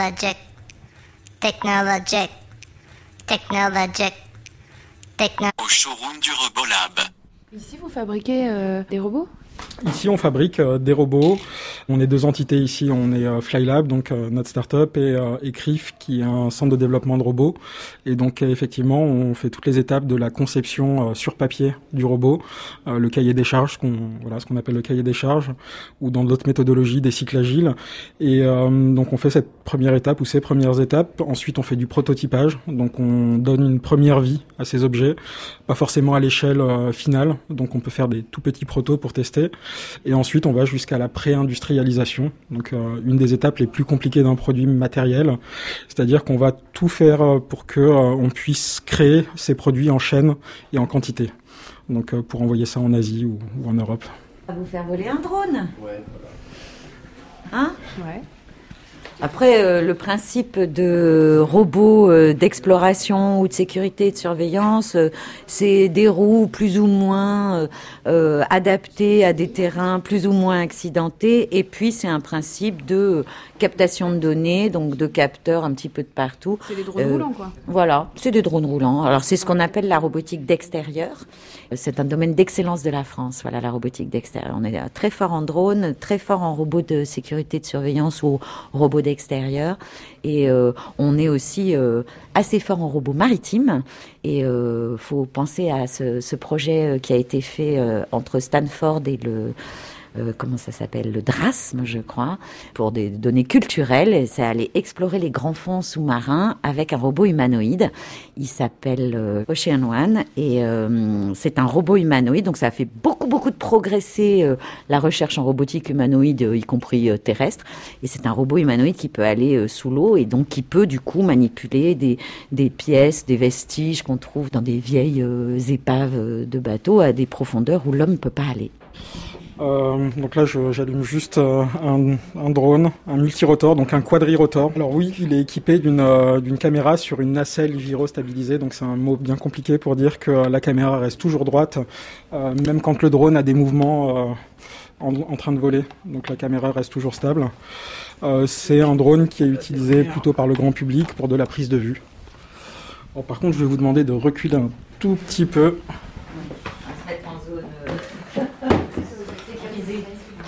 [SPEAKER 4] Au showroom du Robolab.
[SPEAKER 2] Ici, vous fabriquez des robots ?
[SPEAKER 19] Ici, on fabrique des robots. On est deux entités ici. On est Flylab, donc notre start-up, et CRIF, qui est un centre de développement de robots. Et donc, effectivement, on fait toutes les étapes de la conception sur papier du robot, le cahier des charges, ce qu'on appelle le cahier des charges, ou dans d'autres méthodologies, des cycles agiles. Et donc, on fait cette première étape ou ces premières étapes. Ensuite, on fait du prototypage. Donc, on donne une première vie à ces objets, pas forcément à l'échelle finale. Donc, on peut faire des tout petits protos pour tester. Et ensuite, on va jusqu'à la pré-industrialisation. Donc, une des étapes les plus compliquées d'un produit matériel. C'est-à-dire qu'on va tout faire pour que on puisse créer ces produits en chaîne et en quantité. Donc, pour envoyer ça en Asie ou en Europe.
[SPEAKER 11] On va vous faire voler un drone.
[SPEAKER 12] Ouais.
[SPEAKER 11] Hein ?
[SPEAKER 2] Ouais.
[SPEAKER 11] Après, le principe de robots d'exploration ou de sécurité et de surveillance, c'est des roues plus ou moins adaptées à des terrains plus ou moins accidentés. Et puis, c'est un principe de captation de données, donc de capteurs un petit peu de partout.
[SPEAKER 2] C'est des drones roulants, quoi.
[SPEAKER 11] Voilà, c'est des drones roulants. Alors, c'est ce qu'on appelle la robotique d'extérieur. C'est un domaine d'excellence de la France, voilà, la robotique d'extérieur. On est très fort en drone, très fort en robots de sécurité de surveillance ou robots d'extérieur. Et on est aussi assez fort en robots maritimes. Et faut penser à ce projet qui a été fait entre Stanford et comment ça s'appelle, le DRASM, je crois, pour des données culturelles. Et ça allait explorer les grands fonds sous-marins avec un robot humanoïde. Il s'appelle Ocean One et c'est un robot humanoïde. Donc ça a fait beaucoup de progresser la recherche en robotique humanoïde, y compris terrestre. Et c'est un robot humanoïde qui peut aller sous l'eau et donc qui peut du coup manipuler des pièces, des vestiges qu'on trouve dans des vieilles épaves de bateaux à des profondeurs où l'homme ne peut pas aller.
[SPEAKER 19] Donc là, j'allume juste un drone, un multirotor, donc un quadrirotor. Alors oui, il est équipé d'une caméra sur une nacelle gyrostabilisée, donc c'est un mot bien compliqué pour dire que la caméra reste toujours droite, même quand le drone a des mouvements en train de voler. Donc la caméra reste toujours stable. C'est un drone qui est utilisé plutôt par le grand public pour de la prise de vue. Bon, par contre, je vais vous demander de reculer un tout petit peu.
[SPEAKER 11] On va se mettre en zone sécurisée.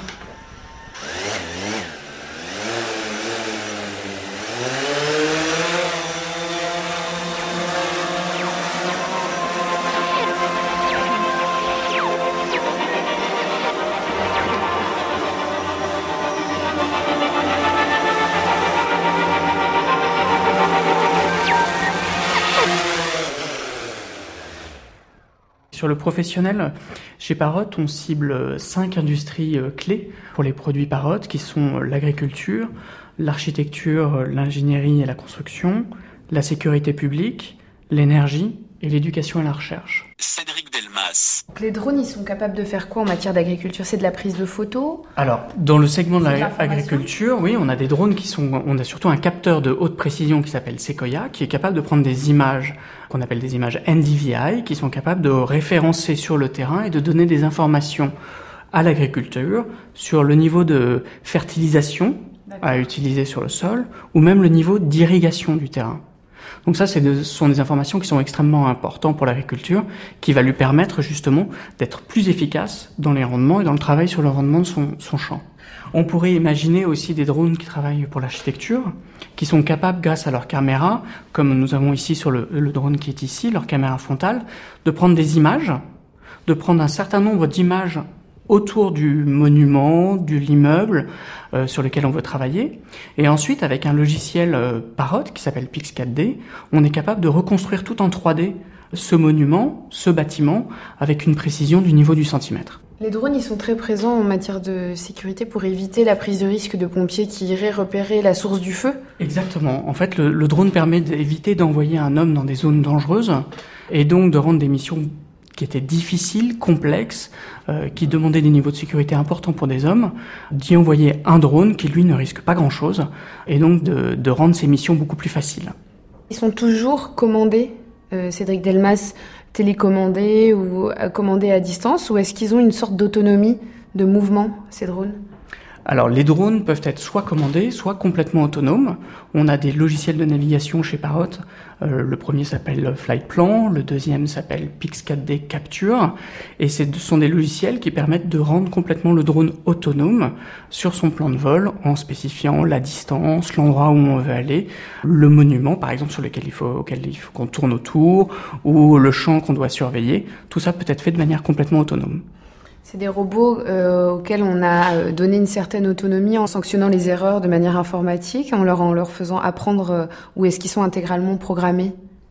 [SPEAKER 20] Sur le professionnel, chez Parrot, on cible 5 industries clés pour les produits Parrot, qui sont l'agriculture, l'architecture, l'ingénierie et la construction, la sécurité publique, l'énergie et l'éducation et la recherche.
[SPEAKER 4] Cédric Delmas.
[SPEAKER 2] Les drones, ils sont capables de faire quoi en matière d'agriculture? C'est de la prise de photos?
[SPEAKER 20] Alors, dans le segment de l'agriculture, oui, on a des drones on a surtout un capteur de haute précision qui s'appelle Sequoia, qui est capable de prendre des images qu'on appelle des images NDVI, qui sont capables de référencer sur le terrain et de donner des informations à l'agriculture sur le niveau de fertilisation à utiliser sur le sol, ou même le niveau d'irrigation du terrain. Donc ça, ce sont des informations qui sont extrêmement importantes pour l'agriculture, qui va lui permettre justement d'être plus efficace dans les rendements et dans le travail sur le rendement de son champ. On pourrait imaginer aussi des drones qui travaillent pour l'architecture, qui sont capables, grâce à leur caméra, comme nous avons ici sur le drone qui est ici, leur caméra frontale, de prendre des images, de prendre un certain nombre d'images autour du monument, de l'immeuble sur lequel on veut travailler. Et ensuite, avec un logiciel Parrot qui s'appelle Pix4D, on est capable de reconstruire tout en 3D ce monument, ce bâtiment, avec une précision du niveau du centimètre.
[SPEAKER 2] Les drones, ils sont très présents en matière de sécurité pour éviter la prise de risque de pompiers qui iraient repérer la source du feu?
[SPEAKER 20] Exactement. En fait, le drone permet d'éviter d'envoyer un homme dans des zones dangereuses et donc de rendre des missions qui étaient difficiles, complexes, qui demandaient des niveaux de sécurité importants pour des hommes, d'y envoyer un drone qui, lui, ne risque pas grand-chose, et donc de rendre ces missions beaucoup plus faciles.
[SPEAKER 2] Ils sont toujours commandés, Cédric Delmas, télécommandés ou commandés à distance, ou est-ce qu'ils ont une sorte d'autonomie de mouvement, ces drones?
[SPEAKER 20] Alors, les drones peuvent être soit commandés, soit complètement autonomes. On a des logiciels de navigation chez Parrot. Le premier s'appelle Flightplan, le deuxième s'appelle Pix4D Capture. Et ce sont des logiciels qui permettent de rendre complètement le drone autonome sur son plan de vol en spécifiant la distance, l'endroit où on veut aller, le monument, par exemple, auquel il faut qu'on tourne autour, ou le champ qu'on doit surveiller. Tout ça peut être fait de manière complètement autonome.
[SPEAKER 2] C'est des robots auxquels on a donné une certaine autonomie en sanctionnant les erreurs de manière informatique, en leur faisant apprendre, ou est-ce qu'ils sont intégralement programmés?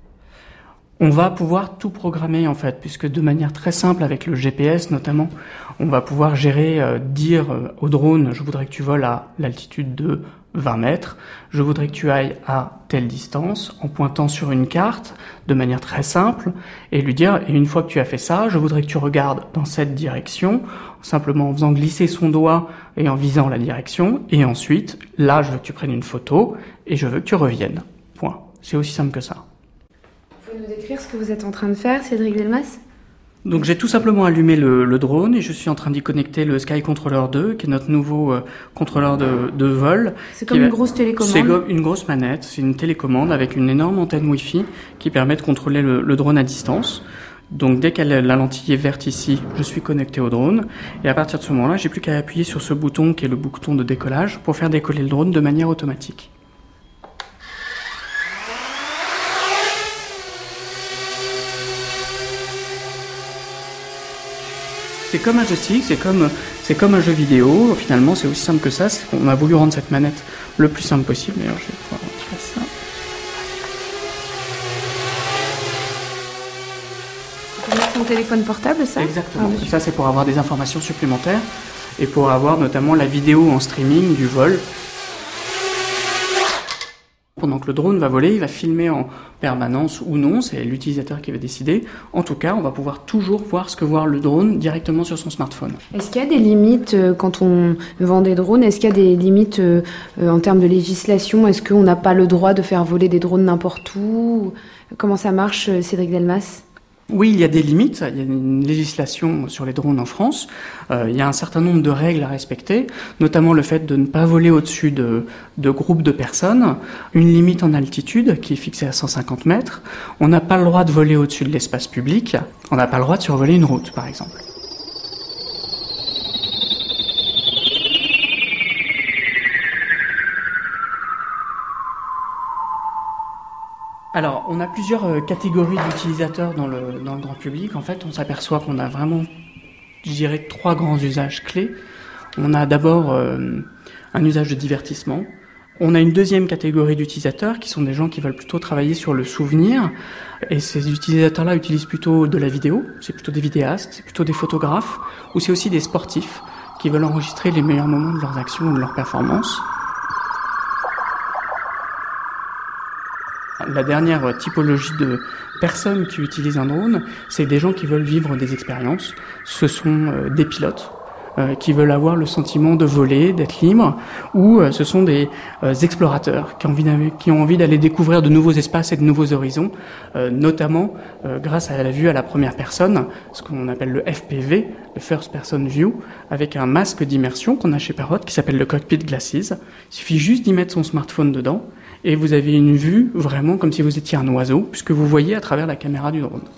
[SPEAKER 20] On va pouvoir tout programmer en fait, puisque de manière très simple avec le GPS notamment, on va pouvoir gérer, dire au drone, je voudrais que tu voles à l'altitude de 20 mètres, je voudrais que tu ailles à telle distance en pointant sur une carte de manière très simple et lui dire « et une fois que tu as fait ça, je voudrais que tu regardes dans cette direction », simplement en faisant glisser son doigt et en visant la direction, et ensuite, là, je veux que tu prennes une photo et je veux que tu reviennes. Point. C'est aussi simple que ça.
[SPEAKER 2] Vous pouvez nous décrire ce que vous êtes en train de faire, Cédric Delmas ?
[SPEAKER 20] Donc j'ai tout simplement allumé le drone et je suis en train d'y connecter le Sky Controller 2, qui est notre nouveau contrôleur de vol.
[SPEAKER 2] C'est comme une grosse télécommande.
[SPEAKER 20] C'est comme une grosse manette, c'est une télécommande avec une énorme antenne Wi-Fi qui permet de contrôler le drone à distance. Donc dès que la lentille est verte ici, je suis connecté au drone et à partir de ce moment-là, j'ai plus qu'à appuyer sur ce bouton qui est le bouton de décollage pour faire décoller le drone de manière automatique. C'est comme un joystick, c'est comme un jeu vidéo. Finalement, c'est aussi simple que ça. On a voulu rendre cette manette le plus simple possible. D'ailleurs, je vais pouvoir retirer ça.
[SPEAKER 2] Pour mettre son téléphone portable, ça ?
[SPEAKER 20] Exactement. Et ça, c'est pour avoir des informations supplémentaires et pour avoir notamment la vidéo en streaming du vol. Pendant que le drone va voler, il va filmer en permanence ou non, c'est l'utilisateur qui va décider. En tout cas, on va pouvoir toujours voir ce que voit le drone directement sur son smartphone.
[SPEAKER 2] Est-ce qu'il y a des limites quand on vend des drones ? Est-ce qu'il y a des limites en termes de législation ? Est-ce qu'on n'a pas le droit de faire voler des drones n'importe où ? Comment ça marche, Cédric Delmas ?
[SPEAKER 20] Oui, il y a des limites. Il y a une législation sur les drones en France. Il y a un certain nombre de règles à respecter, notamment le fait de ne pas voler au-dessus de groupes de personnes, une limite en altitude qui est fixée à 150 mètres. On n'a pas le droit de voler au-dessus de l'espace public. On n'a pas le droit de survoler une route, par exemple. Alors, on a plusieurs catégories d'utilisateurs dans le grand public. En fait, on s'aperçoit qu'on a vraiment, je dirais, 3 grands usages clés. On a d'abord un usage de divertissement. On a une deuxième catégorie d'utilisateurs qui sont des gens qui veulent plutôt travailler sur le souvenir. Et ces utilisateurs-là utilisent plutôt de la vidéo. C'est plutôt des vidéastes, c'est plutôt des photographes. Ou c'est aussi des sportifs qui veulent enregistrer les meilleurs moments de leurs actions ou de leurs performances. La dernière typologie de personnes qui utilisent un drone, c'est des gens qui veulent vivre des expériences. Ce sont des pilotes qui veulent avoir le sentiment de voler, d'être libre, ou ce sont des explorateurs qui ont envie d'aller découvrir de nouveaux espaces et de nouveaux horizons, notamment grâce à la vue à la première personne, ce qu'on appelle le FPV, le First Person View, avec un masque d'immersion qu'on a chez Parrot qui s'appelle le Cockpit Glasses. Il suffit juste d'y mettre son smartphone dedans, et vous avez une vue vraiment comme si vous étiez un oiseau, puisque vous voyez à travers la caméra du drone.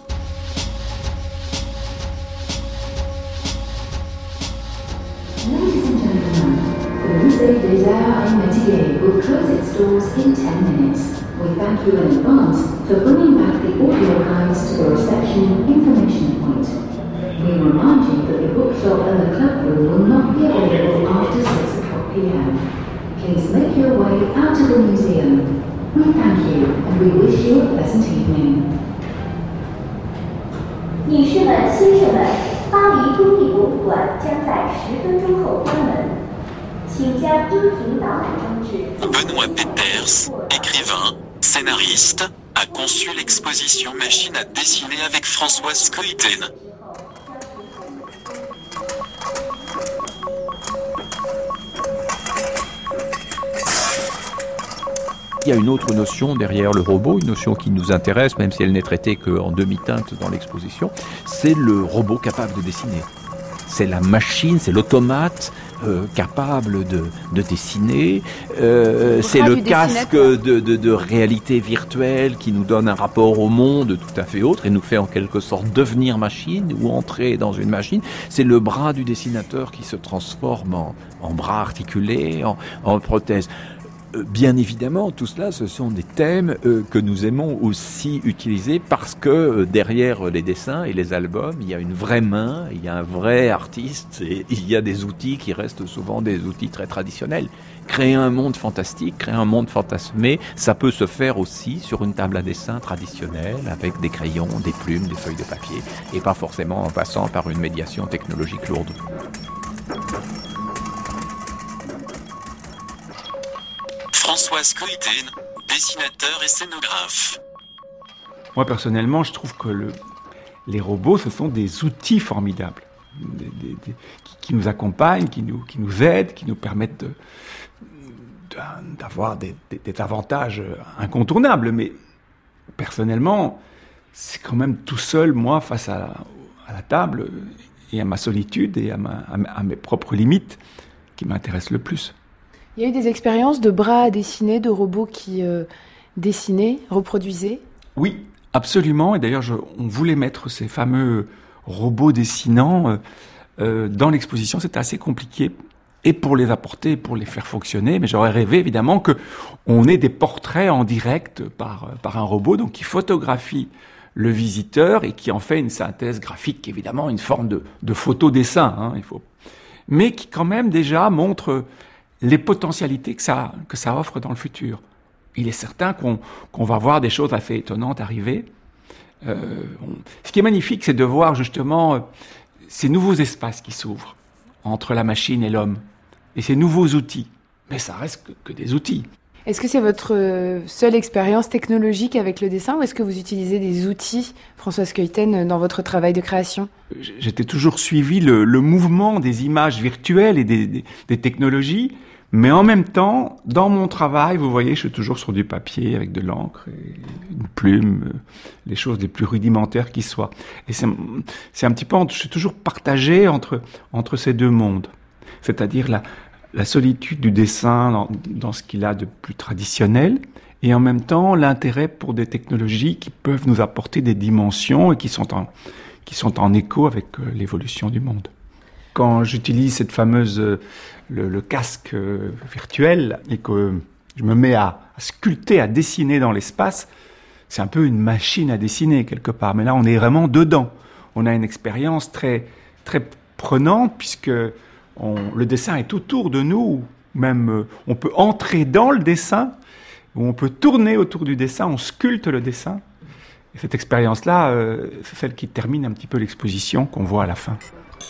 [SPEAKER 21] Please make your way out of the museum. We thank you and we wish you a pleasant evening.
[SPEAKER 22] 女士们、先生们，巴黎工艺博物馆将在10分钟后关门，请将音频导览装置。
[SPEAKER 4] Benoît Peters, écrivain, scénariste, a conçu l'exposition Machine à dessiner avec Françoise Scoïten.
[SPEAKER 23] Il y a une autre notion derrière le robot, une notion qui nous intéresse, même si elle n'est traitée qu'en demi-teinte dans l'exposition, c'est le robot capable de dessiner. C'est la machine, c'est l'automate capable de dessiner, c'est le casque de réalité virtuelle qui nous donne un rapport au monde tout à fait autre et nous fait en quelque sorte devenir machine ou entrer dans une machine. C'est le bras du dessinateur qui se transforme en bras articulé, en prothèse. Bien évidemment, tout cela, ce sont des thèmes que nous aimons aussi utiliser parce que derrière les dessins et les albums, il y a une vraie main, il y a un vrai artiste et il y a des outils qui restent souvent des outils très traditionnels. Créer un monde fantastique, créer un monde fantasmé, ça peut se faire aussi sur une table à dessin traditionnelle avec des crayons, des plumes, des feuilles de papier et pas forcément en passant par une médiation technologique lourde.
[SPEAKER 4] Françoise Scoïten, dessinateur et scénographe.
[SPEAKER 23] Moi, personnellement, je trouve que les robots, ce sont des outils formidables, qui nous accompagnent, qui nous aident, qui nous permettent d'avoir des avantages incontournables. Mais personnellement, c'est quand même tout seul, moi, face à la table et à ma solitude et à mes propres limites, qui m'intéressent le plus.
[SPEAKER 2] Il y a eu des expériences de bras à dessiner, de robots qui dessinaient, reproduisaient ?
[SPEAKER 23] Oui, absolument. Et d'ailleurs, on voulait mettre ces fameux robots dessinants dans l'exposition. C'était assez compliqué, et pour les apporter, et pour les faire fonctionner. Mais j'aurais rêvé, évidemment, qu'on ait des portraits en direct par un robot, donc qui photographie le visiteur et qui en fait une synthèse graphique, évidemment, une forme de photo-dessin, mais qui quand même déjà montre les potentialités que ça offre dans le futur. Il est certain qu'on va voir des choses assez étonnantes arriver. Ce qui est magnifique, c'est de voir justement ces nouveaux espaces qui s'ouvrent entre la machine et l'homme, et ces nouveaux outils. Mais ça reste que des outils.
[SPEAKER 2] Est-ce que c'est votre seule expérience technologique avec le dessin, ou est-ce que vous utilisez des outils, Françoise Keuyten, dans votre travail de création ?
[SPEAKER 23] J'étais toujours suivi le mouvement des images virtuelles et des technologies, mais en même temps, dans mon travail, vous voyez, je suis toujours sur du papier avec de l'encre et une plume, les choses les plus rudimentaires qui soient. Et c'est un petit peu, je suis toujours partagé entre ces deux mondes. C'est-à-dire la solitude du dessin dans ce qu'il a de plus traditionnel, et en même temps l'intérêt pour des technologies qui peuvent nous apporter des dimensions et qui sont en écho avec l'évolution du monde. Quand j'utilise cette fameuse le casque virtuel et que je me mets à sculpter, à dessiner dans l'espace, c'est un peu une machine à dessiner quelque part. Mais là, on est vraiment dedans. On a une expérience très, très prenante puisque le dessin est autour de nous. Même, on peut entrer dans le dessin, ou on peut tourner autour du dessin, on sculpte le dessin. Et cette expérience-là, c'est celle qui termine un petit peu l'exposition qu'on voit à la fin.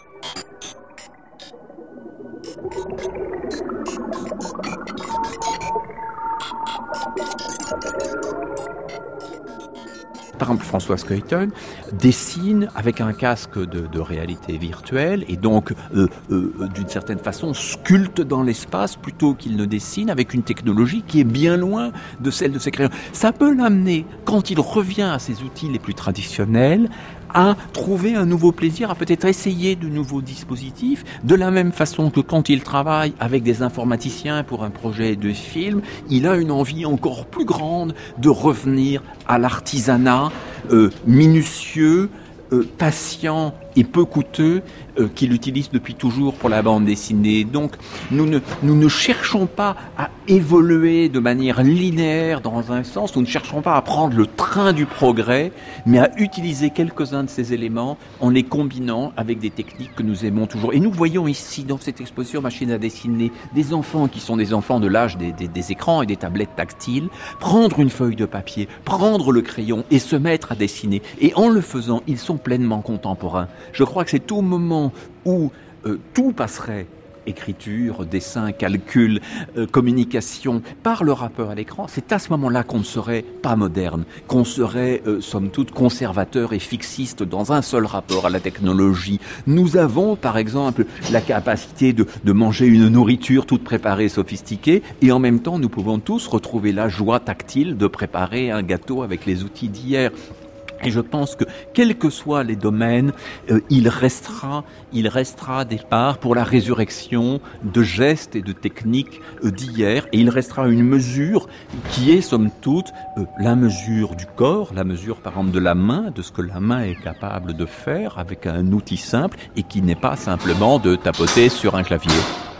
[SPEAKER 23] Par exemple, Françoise Keuyten dessine avec un casque de réalité virtuelle et donc, d'une certaine façon, sculpte dans l'espace plutôt qu'il ne dessine avec une technologie qui est bien loin de celle de ses crayons. Ça peut l'amener, quand il revient à ses outils les plus traditionnels, à trouver un nouveau plaisir, à peut-être essayer de nouveaux dispositifs, de la même façon que quand il travaille avec des informaticiens pour un projet de film, il a une envie encore plus grande de revenir à l'artisanat minutieux, patient et peu coûteux qu'il utilise depuis toujours pour la bande dessinée. Donc nous ne cherchons pas à évoluer de manière linéaire dans un sens, nous ne cherchons pas à prendre le train du progrès, mais à utiliser quelques-uns de ces éléments en les combinant avec des techniques que nous aimons toujours. Et nous voyons ici, dans cette exposition Machine à dessiner, des enfants qui sont des enfants de l'âge des écrans et des tablettes tactiles, prendre une feuille de papier, prendre le crayon et se mettre à dessiner. Et en le faisant, ils sont pleinement contemporains. Je crois que c'est au moment où tout passerait, écriture, dessin, calcul, communication, par le rapport à l'écran, c'est à ce moment-là qu'on ne serait pas moderne, qu'on serait, somme toute, conservateur et fixiste dans un seul rapport à la technologie. Nous avons, par exemple, la capacité de manger une nourriture toute préparée, sophistiquée, et en même temps, nous pouvons tous retrouver la joie tactile de préparer un gâteau avec les outils d'hier. Et je pense que, quels que soient les domaines, il restera des parts pour la résurrection de gestes et de techniques d'hier. Et il restera une mesure qui est, somme toute, la mesure du corps, la mesure, par exemple, de la main, de ce que la main est capable de faire avec un outil simple et qui n'est pas simplement de tapoter sur un clavier.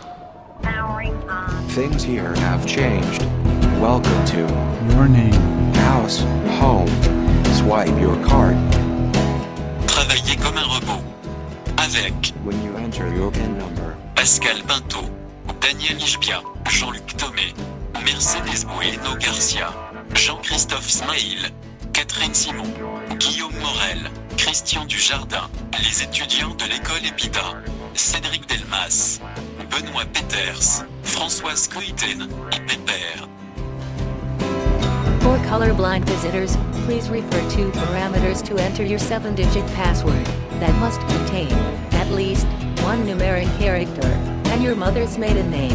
[SPEAKER 1] Things here have changed. Welcome to your name, house, home. Swipe your card.
[SPEAKER 4] Travailler comme un robot. Avec
[SPEAKER 1] When you enter your PIN number.
[SPEAKER 4] Pascal Pinto, Daniel Ishbia, Jean-Luc Thomé, Mercedes Bueno Garcia, Jean-Christophe Smail, Catherine Simon, Guillaume Morel, Christian Dujardin, les étudiants de l'école EPITA, Cédric Delmas, Benoît Peters, Françoise Keuyten et Pépère.
[SPEAKER 3] For colorblind visitors, please refer to parameters to enter your 7-digit password that must contain at least one numeric character and your mother's maiden name.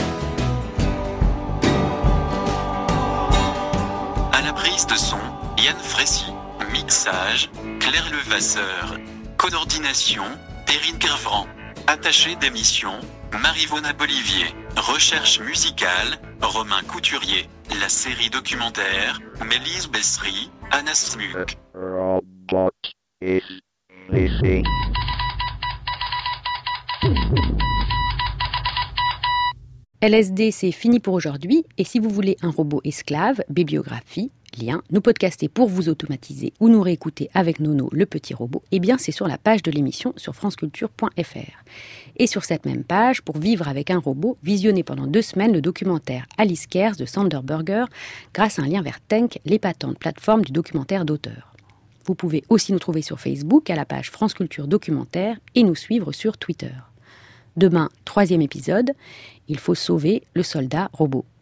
[SPEAKER 4] À la prise de son, Yann Frécy. Mixage, Claire Levasseur. Coordination, Perrine Kervran. Attaché d'émission, Marivona Bolivier. Recherche musicale, Romain Couturier. La série documentaire, Mélise Bessery, Anna Smuk.
[SPEAKER 5] LSD, c'est fini pour aujourd'hui. Et si vous voulez un robot esclave, bibliographie, lien, nous podcaster pour vous automatiser ou nous réécouter avec Nono, le petit robot, eh bien c'est sur la page de l'émission sur franceculture.fr. Et sur cette même page, pour vivre avec un robot, visionnez pendant 2 semaines le documentaire Alice Cares de Sander Burger grâce à un lien vers Tenk, l'épatante plateforme du documentaire d'auteur. Vous pouvez aussi nous trouver sur Facebook à la page France Culture Documentaire et nous suivre sur Twitter. Demain, 3e épisode, il faut sauver le soldat robot.